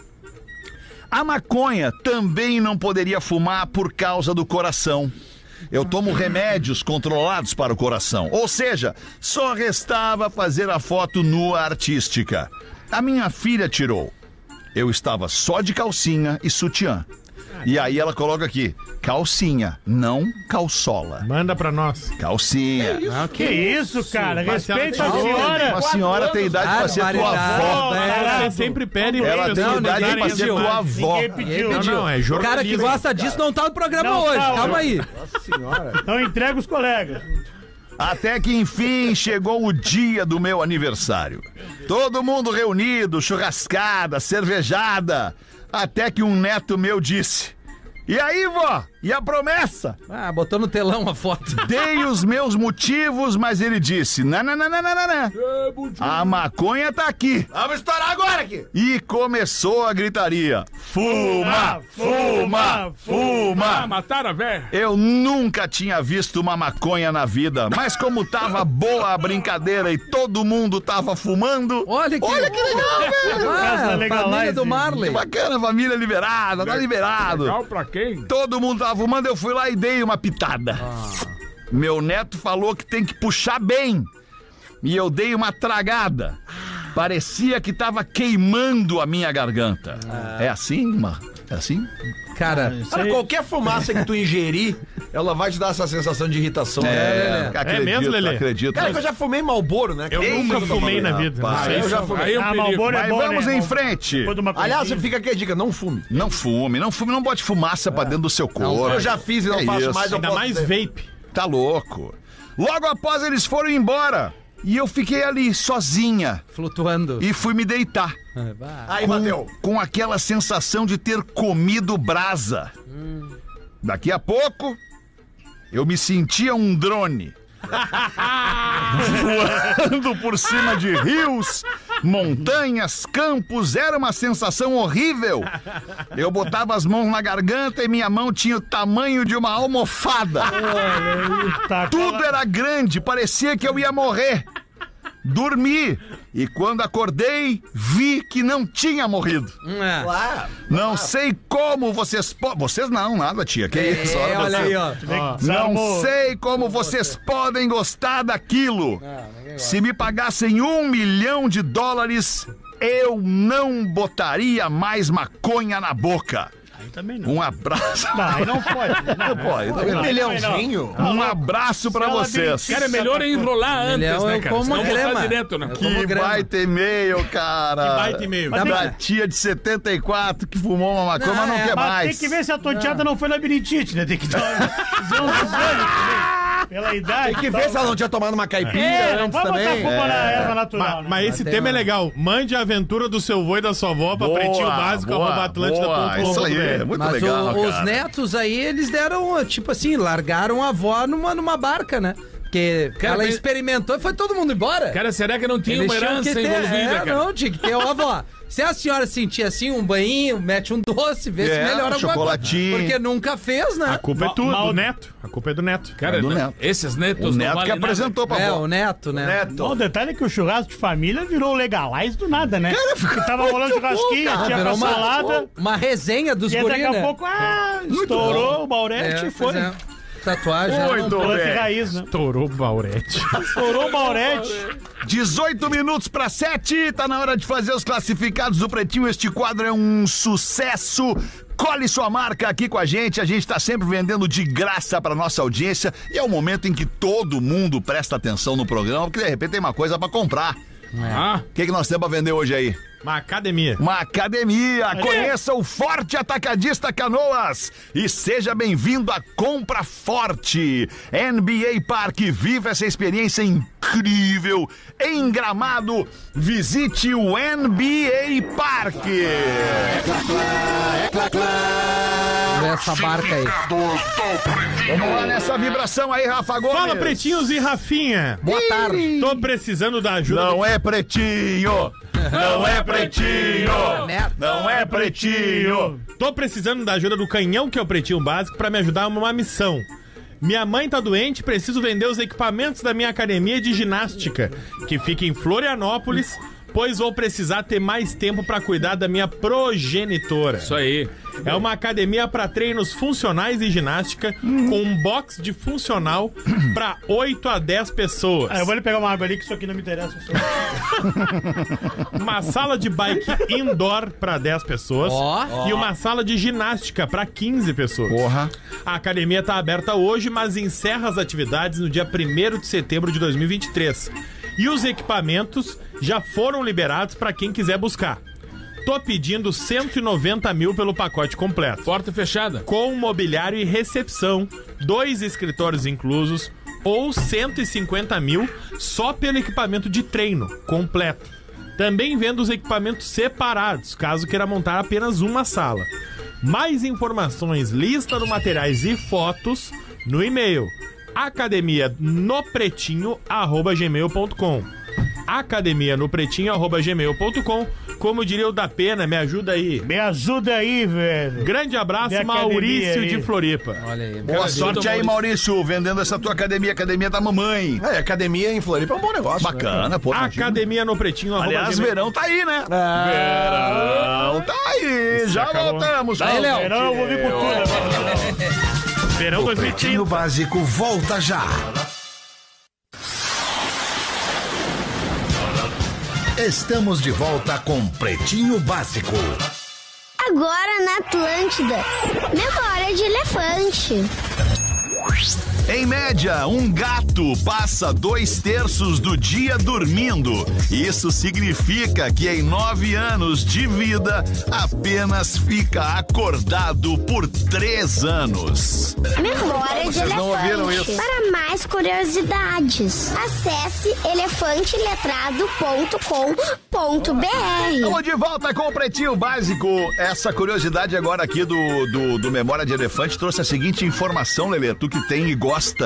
D: A maconha também não poderia fumar por causa do coração. Eu tomo remédios controlados para o coração. Ou seja, só restava fazer a foto nua artística. A minha filha tirou. Eu estava só de calcinha e sutiã. E aí ela coloca aqui, calcinha, não calçola.
G: Manda pra nós.
D: Calcinha.
J: Ah,
B: Que isso, cara?
G: Mas se ela
B: Respeita a
G: tem-
B: senhora.
D: Uma senhora tem idade pra ser tua
J: Barbaridade.
D: avó.
B: Caralho.
G: Você sempre pede
D: Ela
G: pra
D: tem
G: pessoas
D: idade
G: darem
D: pra
G: esse
D: ser tua
G: detalhe.
D: avó.
B: Ninguém pediu.
G: Não, não, é
J: O
G: jornalismo.
J: cara que gosta disso não tá no programa
B: Não
J: hoje.
B: tá,
J: Calma
B: ó.
J: aí.
B: Então entrega os colegas.
D: Até que enfim chegou o dia do meu aniversário. Todo mundo reunido, churrascada, cervejada. Até que um neto meu disse: e aí, vó? E a promessa?
J: Ah, botou no telão a foto.
D: Dei os meus motivos, mas ele disse: não, não, não, não, não, não, não. A maconha tá aqui.
I: Vamos estourar agora aqui.
D: E começou a gritaria: fuma, fuma,
E: Ah,
D: fuma.
E: mataram a velha.
D: Eu nunca tinha visto uma maconha na vida, mas como tava boa a brincadeira e todo mundo tava fumando,
J: Olha que,
D: olha que legal, velho!
J: Ah,
B: Casa legalize.
J: família do
D: Que
J: Marley.
D: bacana, família liberada, tá liberado.
E: Legal pra quem?
D: Todo mundo tava fumando, eu fui lá e dei uma pitada. Meu neto falou que tem que puxar bem. E eu dei uma tragada. Parecia que tava queimando a minha garganta. É assim, mano? É assim?
J: Cara,
I: Cara, qualquer fumaça que tu ingerir, ela vai te dar essa sensação de irritação.
J: É,
D: acredito,
G: É mesmo, Lelê?
D: acredito.
I: Cara, que eu já fumei Malboro, né?
G: Eu
I: cara?
G: nunca
I: Ei,
G: fumei na vida. Não
D: rapaz.
G: sei
I: Eu
G: se-
I: já fumei.
E: Aí é um
B: Ah,
E: perigo.
B: Malboro é
D: Mas
B: bom,
D: vamos
B: né?
D: em
B: Mal-
D: frente.
B: Depois de uma
I: Aliás,
B: coisinha.
I: fica aqui a dica, não fume.
D: Não fume, não fume, não bote fumaça pra dentro do seu corpo.
I: Eu já fiz e não
D: É
I: faço
D: isso.
I: mais. Eu
G: Ainda
I: posso
G: mais
I: dizer.
G: vape.
D: Tá louco. Logo após eles foram embora, E eu fiquei ali, sozinha.
J: Flutuando.
D: E fui me deitar.
I: Aí,
D: com,
I: Mateu.
D: com aquela sensação de ter comido brasa. Hum. Daqui a pouco, eu me sentia um drone. Voando por cima de rios, montanhas, campos, era uma sensação horrível. Eu botava as mãos na garganta e minha mão tinha o tamanho de uma almofada. Tudo era grande, parecia que eu ia morrer. Dormi e quando acordei, vi que não tinha morrido.
J: É.
I: Claro.
D: Não sei como vocês podem... Vocês não, nada, tia. Que
J: É,
D: isso? Olha
J: olha
D: você.
J: aí, ó.
D: Não sei como vocês podem gostar daquilo. Se me pagassem um milhão de dólares, eu não botaria mais maconha na boca.
B: Aí também não.
D: Um abraço.
B: Não, aí não pode. Não
D: pode.
I: Um milhãozinho?
D: Um abraço pra vocês.
E: Cara, é melhor enrolar antes,
J: Milhão
E: né,
J: eu
E: cara?
J: como
E: Senão botar
J: grama.
E: direto, né?
J: Eu como
D: Que
J: grama.
D: baita e-mail, cara.
G: Que baita e-mail.
D: Da
J: Dá pra-
D: tia de setenta e quatro que fumou uma maconha,
J: Não,
D: mas não
J: é,
D: quer
B: Mas
D: mais.
B: tem que ver se a tonteada não foi labirintite, né? Tem que dar fazer uns exames também. Pela idade.
I: Tem que ver se ela não tinha tomado uma caipira
B: É, não
I: antes
B: vai botar a
I: também.
B: culpa na erva
G: Ma-
B: natural,
G: Mas,
B: né?
G: esse
J: Tem
G: tema é
J: uma-
G: legal. Mande a aventura do seu vô e da sua avó pra
D: Boa,
G: pretinho básico,
D: boa,
G: arroba atlântida ponto com
D: boa, isso aí,
G: ponto br.
D: muito
J: Mas
D: legal,
J: o- os
D: cara.
J: netos aí, eles deram, tipo assim, largaram a avó numa, numa barca, né? Porque
E: Cara,
J: ela
E: mas-
J: experimentou e foi todo mundo embora.
E: Cara, será que não tinha
J: Eles
E: uma
J: tinham
E: herança
J: que ter-
E: envolvida,
J: é,
E: cara?
J: não, tinha que ter, ó, avó. Se a senhora sentir assim, um banhinho, mete um doce, vê se
D: É,
J: melhora alguma coisa.
D: chocolatinho.
J: Porque nunca fez, né?
G: A culpa é
B: Ma-
G: tua,
B: mal-
G: do neto. A culpa é do neto.
E: Cara,
D: É do
E: né,
D: neto.
E: esses netos
D: O
E: não
D: neto
E: valem
D: que
E: nada.
D: apresentou pra
J: É,
D: avó.
J: o neto, né?
I: Neto.
B: Não, o detalhe é que o churrasco de família virou legalize do nada, né? Cara, tava rolando churrasquinho,
J: Ah,
B: tinha
J: virou
B: uma salada.
J: uma resenha dos
B: E aí,
J: guris,
B: daqui a
J: né?
B: pouco, ah, estourou o Baurete
J: É,
B: e foi.
J: pois é. Tatuagem. né?
D: Muito
B: Planta e
D: bem.
B: raiz, né?
G: Estourou o Baurete.
B: Estourou o Baurete.
D: dezoito minutos para sete, tá na hora de fazer os classificados do Pretinho. Este quadro é um sucesso. Cole sua marca aqui com a gente. A gente tá sempre vendendo de graça pra nossa audiência. E é o momento em que todo mundo presta atenção no programa, porque de repente tem uma coisa pra comprar.
E: Ah,
D: O que, que nós temos pra vender hoje aí?
G: Uma academia.
D: Uma academia. Conheça o Forte Atacadista Canoas e seja bem-vindo à Compra Forte. N B A Parque, viva essa experiência incrível em Gramado. Visite o N B A Parque.
J: Vê essa barca aí.
D: Vamos lá nessa vibração aí, Rafa Gomes.
G: Fala, pretinhos e Rafinha.
J: Boa tarde.
G: Tô precisando da ajuda.
D: Não é pretinho. Não é pretinho.
J: Neto.
D: Não é pretinho.
G: Tô precisando da ajuda do Canhão, que é o Pretinho Básico, pra me ajudar numa missão. Minha mãe tá doente, preciso vender os equipamentos da minha academia de ginástica, que fica em Florianópolis, pois vou precisar ter mais tempo pra cuidar da minha progenitora.
E: isso aí.
G: É uma academia para treinos funcionais e ginástica, com um box de funcional para oito a dez pessoas.
B: Ah, eu vou ali pegar uma água ali que isso aqui não me interessa. Só.
G: Uma sala de bike indoor para dez pessoas.
J: Ó.
G: E uma sala de ginástica para quinze pessoas.
D: Porra.
G: A academia está aberta hoje, mas encerra as atividades no dia primeiro de setembro de dois mil e vinte e três. E os equipamentos já foram liberados para quem quiser buscar. Tô pedindo cento e noventa mil pelo pacote completo.
E: Porta fechada.
G: Com mobiliário e recepção, dois escritórios inclusos, ou cento e cinquenta mil só pelo equipamento de treino completo. Também vendo os equipamentos separados, caso queira montar apenas uma sala. Mais informações, lista de materiais e fotos no e-mail academia no pretinho arroba gmail ponto com. academia no pretinho arroba gmail ponto com. Como diria o da Pena, me ajuda aí.
B: Me ajuda aí, velho.
G: Grande abraço,
B: De academia
G: Maurício
B: aí.
G: de Floripa.
J: Olha aí.
D: Boa sorte aí, Maurício, vendendo essa tua academia, academia da mamãe.
I: É, academia em Floripa é um bom negócio.
D: Bacana, pô. imagina.
G: Academia no pretinho arroba
D: Aliás,
G: gmail.
D: verão tá aí, né?
I: Ah,
D: Verão tá aí. Já
G: acabou.
D: voltamos.
J: Aí, Léo.
B: Não, eu vou vir com tudo agora.
G: Verão dois mil e
C: Pretinho
G: trinta.
C: Básico volta já. Estamos de volta com Pretinho Básico.
K: Agora na Atlântida. Memória de elefante.
D: Em média, um gato passa dois terços do dia dormindo. Isso significa que em nove anos de vida, apenas fica acordado por três anos.
K: Memória de
D: Vocês não ouviram
K: elefante.
D: isso?
K: Para mais curiosidades. Acesse elefante letrado ponto com ponto b r.
D: Estamos de volta com o Pretinho Básico. Essa curiosidade agora aqui do, do, do Memória de Elefante trouxe a seguinte informação, Lelê, tu que tem e gosta.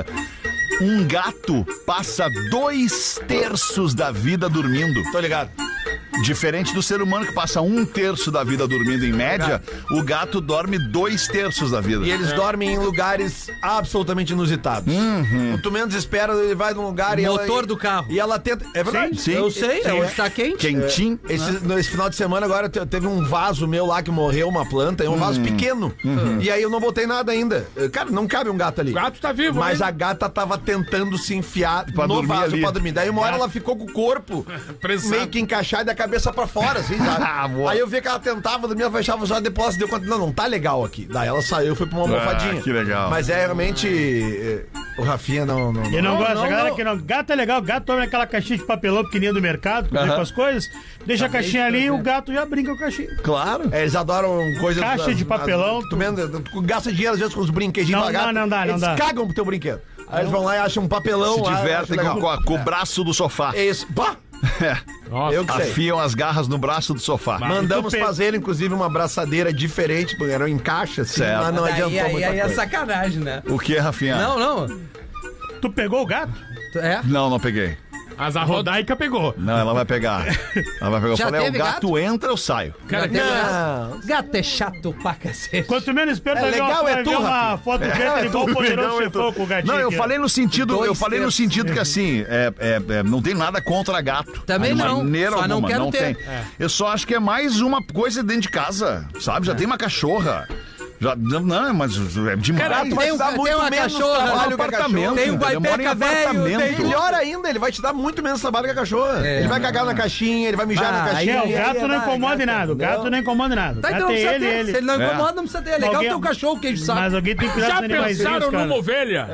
D: Um gato passa dois terços da vida dormindo.
I: Tô ligado.
D: Diferente do ser humano que passa um terço da vida dormindo em média, o gato dorme dois terços da vida.
I: E eles é. dormem em lugares absolutamente inusitados.
D: Uhum.
I: Tu menos espera, ele vai num lugar e
J: Motor
I: ela,
J: do carro.
I: E ela tenta... É verdade.
D: Sim, sim.
J: Eu sei,
D: sim.
J: é onde tá quente.
D: Quentinho.
I: É, esse, nesse final de semana agora te- teve um vaso meu lá que morreu, uma planta, é um vaso pequeno. Uhum. E aí eu não botei nada ainda. Cara, não cabe um gato ali.
E: O gato tá vivo,
I: Mas
E: hein?
I: a gata tava tentando se enfiar
D: Pra
I: no
D: dormir
I: vaso
D: ali.
I: pra dormir. Daí uma hora ela ficou com o corpo meio que encaixado e a cabeça pra fora, assim, sabe? Aí eu vi que ela tentava dormir, ela fechava os olhos, depois ela deu conta, não, não tá legal aqui. Daí ela saiu e foi pra uma almofadinha.
D: Ah, que legal.
I: Mas é realmente... eh, o Rafinha não... não,
B: Ele não,
I: não
B: gosta,
J: não,
B: a galera
J: não.
B: que não. Gato é legal, gato toma naquela caixinha de papelão pequenininha do mercado, que vem com as coisas, deixa a caixinha ali e o gato já brinca com a caixinha.
D: Claro.
I: É, eles adoram coisas...
B: Caixa de papelão,
I: Tu, tu, tu gasta dinheiro às vezes com os brinquedinhos
B: Não
I: pra gato.
B: dá, não dá, não
I: eles
B: dá.
I: cagam pro teu brinquedo. Aí eles vão lá e acham um papelão.
D: Se
I: lá,
D: divertem
I: acho legal.
D: com, a- com o braço do sofá.
I: É isso. Bah!
D: É.
I: Eu que sei.
D: Afiam as garras no braço do sofá.
I: Mandamos
B: tu pe-
I: fazer, inclusive, uma abraçadeira diferente, porque era em caixa, assim,
D: Certo.
I: mas não
J: Daí,
I: adiantou
J: aí,
I: muita
J: aí é
I: coisa.
J: sacanagem, né?
D: O que, Rafinha?
J: Não, não.
B: Tu pegou o gato?
J: É?
D: Não, não peguei.
G: Mas a Rodaica pegou.
D: Não, ela vai pegar. Ela vai pegar. Eu
J: Já
D: falei, é, o
J: teve
D: gato,
J: gato?
D: entra, eu saio.
J: Cara,
I: Não.
J: gato é chato pra cacete.
B: Quanto menos esperto,
I: É
B: vai ver uma-
I: legal, é
B: vai
I: tu,
B: ver uma
I: Rafinha.
B: foto do gato igual o poderoso chefão com o gatinho.
D: Não, eu
B: aqui, ó.
D: falei no sentido, eu
J: Dois
D: falei no
J: terços.
D: sentido que assim, é, é, é, não tem nada contra gato.
J: Também
D: de
J: não,
D: maneira
J: só não
D: alguma,
J: quero
D: não
J: ter.
D: tem. Eu só acho que é mais uma coisa dentro de casa, sabe? Já tem uma cachorra. Já, não, mas é demais.
I: Cara, tu vai
J: Tem
I: te dar
J: um-
I: muito
J: tem uma
I: menos
J: cachorra,
I: trabalho
D: no
I: que a
D: apartamento.
I: cachorra.
J: Tem um
D: Eu moro em
J: guaipeca velho,
D: apartamento.
J: tem...
I: Melhor ainda, ele vai te dar muito menos trabalho que a cachorra.
J: É,
I: ele vai cagar na caixinha, ele vai mijar
J: Ah,
I: na
B: É,
I: caixinha.
B: o gato não
J: vai,
B: incomoda em
J: gato,
B: nada. O gato
I: entendeu?
B: não incomoda em nada. O
J: Tá,
B: gato
J: então não
B: é
J: precisa
B: ele,
J: ter.
B: ele.
J: Se ele não
D: É.
J: incomoda, não precisa ter. É legal
B: Alguém-
J: ter um cachorro, queijo saco.
B: Mas alguém tem que cuidar
E: Já
B: dos animaizinhos,
E: pensaram
B: cara.
E: numa ovelha?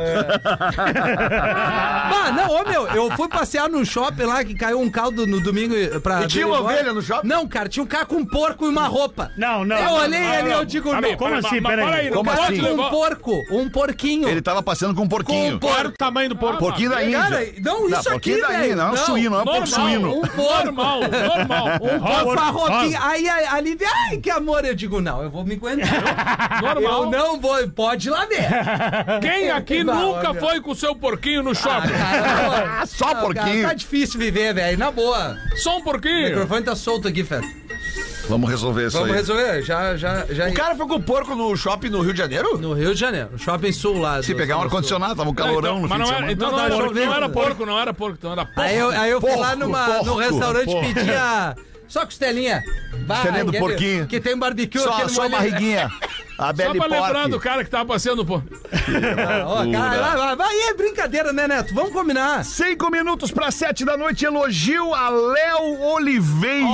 J: Ah, não, ô meu, eu fui passear no shopping lá que caiu um caldo no domingo pra.
I: E tinha uma ovelha no shopping?
J: Não, cara, tinha um cara com um porco e uma roupa.
B: Não, não.
J: Eu
B: não,
J: olhei
B: não,
J: ali e
B: não.
J: eu digo,
E: Ah,
J: não.
E: não,
B: Como
E: mas-
B: assim?
E: mas-
B: Pera
E: mas
B: aí.
E: não
D: Como
E: pode
D: assim?
E: levar-
J: Um porco, um porquinho.
D: Ele tava passeando com um porquinho.
J: Com um porco.
G: Qual era o tamanho do porco?
D: Porquinho da Índia.
J: Cara, não, isso
D: Não, porquinho
J: aqui,
D: da
J: velho.
D: Índia, não é um suíno, não é um porco suíno.
J: Um porco.
E: Normal, normal.
J: Um porco
B: Rosa,
J: farroquinho.
B: rosa.
J: Aí a- ali, ai, que amor. Eu digo, não, eu vou me aguentar.
E: Normal.
J: Eu não vou, pode ir lá ver.
E: Quem aqui
J: Vai,
E: nunca
J: olha.
E: foi com o seu porquinho no
J: Ah,
E: shopping?
J: cara,
D: Só
J: não, cara,
D: porquinho.
J: tá difícil viver, velho, na boa.
E: Só um
J: O
E: porquinho.
J: microfone tá solto aqui, Fed.
D: Vamos resolver isso
J: Vamos
D: aí.
J: resolver, já, já, já.
I: O cara foi com o porco no shopping no Rio de Janeiro?
J: No Rio de Janeiro, Shopping Sul lá.
D: Se
J: do-
D: pegar um
J: do
D: ar-condicionado, tava um calorão no
E: Mas
D: fim de
E: não era,
D: semana.
E: então
J: Não,
E: não,
J: tá
E: era,
J: chovendo.
E: não era porco, não era porco, então era porco.
J: Aí eu, aí eu fui
D: Porco,
J: lá numa,
D: porco,
J: num restaurante
G: porco.
J: e pedia só costelinha. Vai,
D: Costelinha do
J: aquele-
D: porquinho.
J: Que tem barbecue,
D: Só,
J: aquele
D: só a
J: molho-
D: barriguinha. A
E: Só
D: Belly
E: pra lembrar
D: Pork.
E: do cara que tava passeando por...
J: Ah, ó, cara, vai, vai, vai, é brincadeira, né, Neto? Vamos combinar.
D: Cinco minutos para sete da noite, elogio a Léo Oliveira.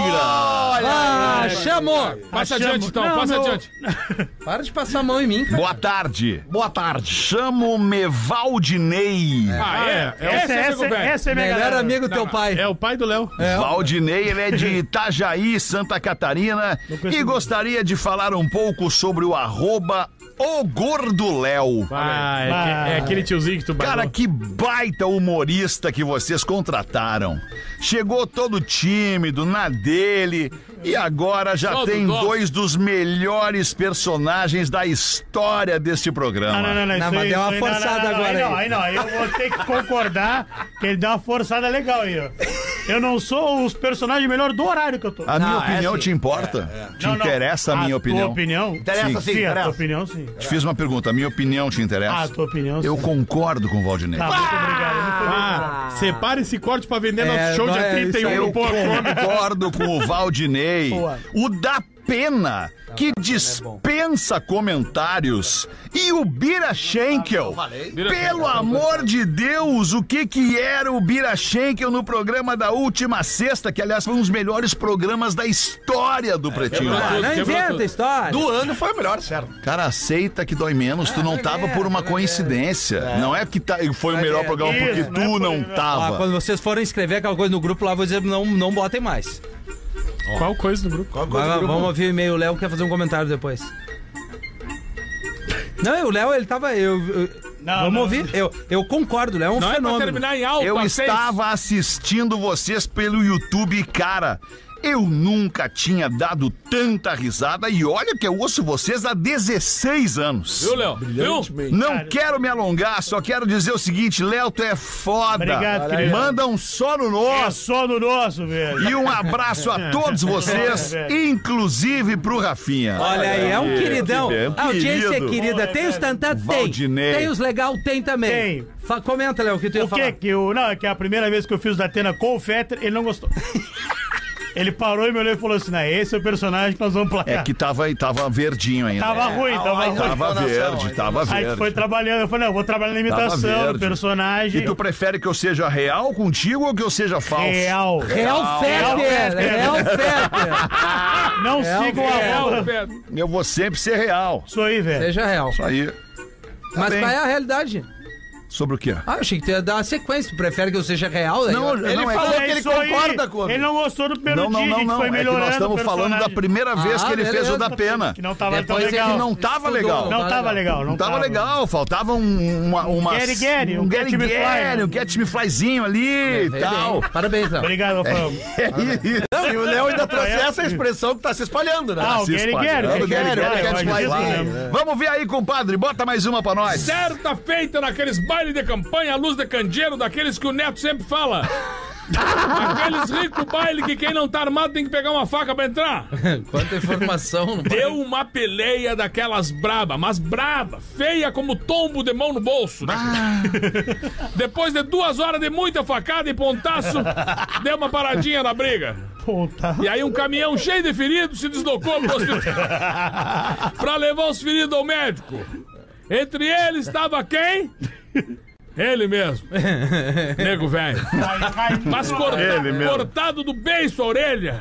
J: Ah, chamou.
E: Passa
B: Achamos-
E: adiante, então,
B: Não,
E: passa
B: meu-
E: adiante.
J: Para de passar a mão em mim, cara.
D: Boa tarde.
I: Boa tarde.
D: Chamo-me Valdinei.
E: Ah, é?
B: Essa, essa,
E: amigo velho.
B: essa é minha
J: Melhor
B: galera.
J: amigo do teu pai.
G: É o pai do Léo.
D: Valdinei, ele é de Itajaí, Santa Catarina, e gostaria de falar um pouco sobre o arroba O Gordo Léo.
G: Ah, é, que- é aquele tiozinho que tu
D: Cara,
G: bailou.
D: que baita humorista que vocês contrataram. Chegou todo tímido, na dele, e agora já
E: Só do
D: tem
E: dó.
D: dois dos melhores personagens da história deste programa.
B: Não, não, não, não.
J: Não,
B: isso
J: mas
B: aí-
J: deu uma
B: isso aí- não,
J: forçada
B: não, não,
J: agora
B: Aí não,
J: aí.
B: aí não. Aí eu vou ter que concordar que ele deu uma forçada legal aí, ó. Eu não sou os personagens melhor do horário que eu tô.
D: A minha
I: Não,
D: opinião
I: é assim.
D: te importa? Te
B: Não, não.
D: interessa a minha
B: tua
D: opinião?
B: opinião?
I: Interessa sim,
B: Sim, a tua
I: interessa.
B: opinião, sim.
D: Te fiz uma pergunta, a minha opinião te interessa?
B: Ah, a tua opinião, sim.
D: Eu concordo com o Valdinei.
B: Tá, muito obrigado. Eu não falei
G: Ah, separa esse corte pra vender
J: É,
G: nosso show
J: não,
G: dia
J: é
G: trinta e um
J: isso aí.
G: no
D: Eu
G: Porco.
D: concordo com o Valdinei.
B: Boa.
D: O da Pena, que dispensa comentários. E o Bira Schenkel. Pelo amor de Deus, o que que era o Bira Schenkel no programa da última sexta, que aliás foi um dos melhores programas da história do Pretinho.
E: quebrou
J: Ah,
E: tudo,
J: não
E: quebrou
J: inventa
E: tudo.
J: história.
I: Do ano foi o melhor, certo?
D: Cara, aceita que dói menos, tu não tava por uma coincidência. Não é que tá- foi o melhor programa
B: Isso,
D: porque
B: não é
D: tu
B: por-
D: não
J: Ah,
D: tava.
J: quando vocês forem escrever aquela coisa no grupo lá, eu vou dizer, não, não botem mais.
G: Qual coisa do grupo?
J: Vai, vai, vamos ouvir o e-mail, o Léo quer fazer um comentário depois. Não, o Léo, ele tava... Eu, eu- Não, Vamos não. ouvir. Eu, eu concordo, é um
E: não
J: fenômeno.
E: É pra terminar em alto,
D: eu estava seis. assistindo vocês pelo YouTube e, cara... Eu nunca tinha dado tanta risada e olha que eu ouço vocês há dezesseis anos.
E: Viu, Léo? Viu?
D: Não cara, quero me alongar, só quero dizer o seguinte, Léo, tu é foda.
B: Obrigado, querido.
D: Manda um só no nosso.
B: É só no nosso, velho.
D: E um abraço a todos vocês, inclusive pro Rafinha.
J: Olha aí, é um queridão.
D: É um
J: a audiência é querida.
B: Olha,
J: tem os tantados? Tem.
D: Valdinei.
J: Tem os legal? Tem também.
B: Tem.
J: Fa- comenta, Léo, o que tu ia
B: o
J: falar.
B: O que que eu... Não, é que a primeira vez que eu fiz o da Atena com o Fetter, ele não gostou. Ele parou e me olhou e falou assim, não, esse é o personagem que nós vamos placar.
D: É que tava, tava verdinho ainda.
B: Tava
D: é.
B: ruim, tava ruim.
D: Tava verde, tava verde.
B: Aí foi trabalhando, eu falei, não, eu vou trabalhar na imitação do personagem.
D: E tu prefere que eu seja real contigo ou que eu seja falso?
B: Real.
J: Real Fetter. Real Fetter.
B: Não
J: real
B: sigam a bola.
D: Eu vou sempre ser real.
B: Isso aí, velho.
J: Seja real.
D: Isso aí.
J: Mas qual é a realidade?
D: Sobre o quê?
J: Ah, eu achei que tu ia dar uma sequência. Tu prefere que eu seja real? Daí?
D: Não,
I: Ele
D: não,
I: falou
B: é
I: que ele
B: isso aí.
I: concorda com
B: Ele não gostou do primeiro
D: Não, não,
B: dia,
D: não,
B: a gente
D: não.
B: foi
D: É que
B: melhorando
D: nós estamos
B: o
D: falando da
B: personagem.
D: primeira vez
J: Ah,
D: que ele
J: beleza.
D: fez o da pena.
B: Que não tava
J: Depois
B: tão legal.
J: ele
D: Não tava
J: Estudou.
D: legal.
B: Não tava legal, não
D: Não tava
B: tava
D: legal, faltava um, uma, uma,
B: Get Get,
D: um
B: um
D: Get
B: Get Me Fly,
D: Get,
B: né?
D: um Get Me Flyzinho ali e
J: Veio
D: tal.
J: bem. Parabéns, Léo.
B: Obrigado, Rafael.
I: Não, e o Léo ainda trouxe essa expressão que tá se espalhando, né?
B: Ah, o
D: Se
B: Get Get,
D: espalhando,
B: o Get
D: Get
B: Get,
D: Get,
B: vai,
D: Get
B: vai,
D: Fly.
B: vai, vai.
D: Vamos ver aí, compadre, bota mais uma pra nós.
E: Certa feita naqueles bailes de campanha à luz de candeeiro, daqueles que o Neto sempre fala. Aqueles ricos baile que quem não tá armado tem que pegar uma faca pra entrar.
J: Quanta informação. Não
E: Deu uma peleia daquelas braba, mas braba, feia como tombo de mão no bolso. Né? Depois de duas horas de muita facada e pontaço, deu uma paradinha na briga.
B: Puta.
E: E aí um caminhão cheio de feridos se deslocou pro hospital pra levar os feridos ao médico. Entre eles estava quem? Ele mesmo. Nego velho. Mas corta, cortado do beiço a orelha.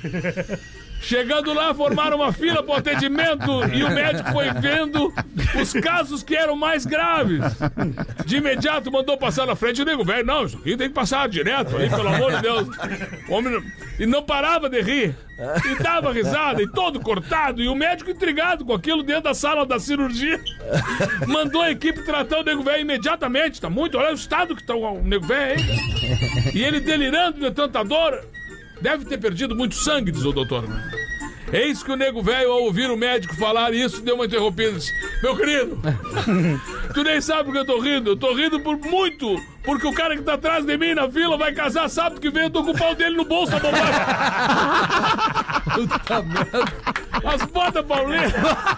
E: Chegando lá, formaram uma fila pro atendimento e o médico foi vendo os casos que eram mais graves. De imediato mandou passar na frente o nego velho. Não, isso aqui tem que passar direto aí, pelo amor de Deus. O homem não... E não parava de rir. E dava risada, e todo cortado. E o médico intrigado com aquilo dentro da sala da cirurgia. Mandou a equipe tratar o nego velho imediatamente. Tá muito, olha o estado que tá o nego velho aí. E ele delirando de tanta dor. Deve ter perdido muito sangue, diz o doutor. Eis que o nego velho, ao ouvir o médico falar isso, deu uma interrompida e disse: meu querido, tu nem sabe o que eu tô rindo. Eu tô rindo por muito, porque o cara que tá atrás de mim na fila vai casar sábado que vem, eu tô com o pau dele no bolso, a bobagem.
J: Puta merda.
E: As botas paulistas.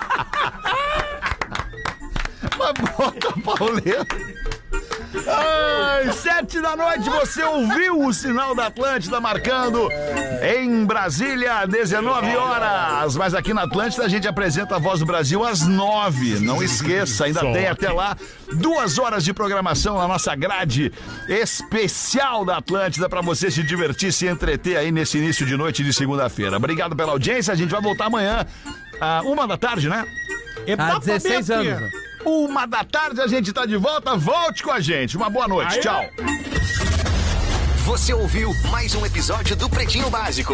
D: Uma bota pauleta. Ai, sete da noite, você ouviu o sinal da Atlântida marcando em Brasília, dezenove horas. Mas aqui na Atlântida a gente apresenta a Voz do Brasil às nove. Não esqueça, ainda tem até lá duas horas de programação na nossa grade especial da Atlântida para você se divertir, se entreter aí nesse início de noite de segunda-feira. Obrigado pela audiência, a gente vai voltar amanhã, à uma da tarde, né?
J: Há dezesseis anos.
D: Uma da tarde a gente tá de volta, volte com a gente. Uma boa noite,
E: Aí,
D: tchau.
A: Você ouviu mais um episódio do Pretinho Básico.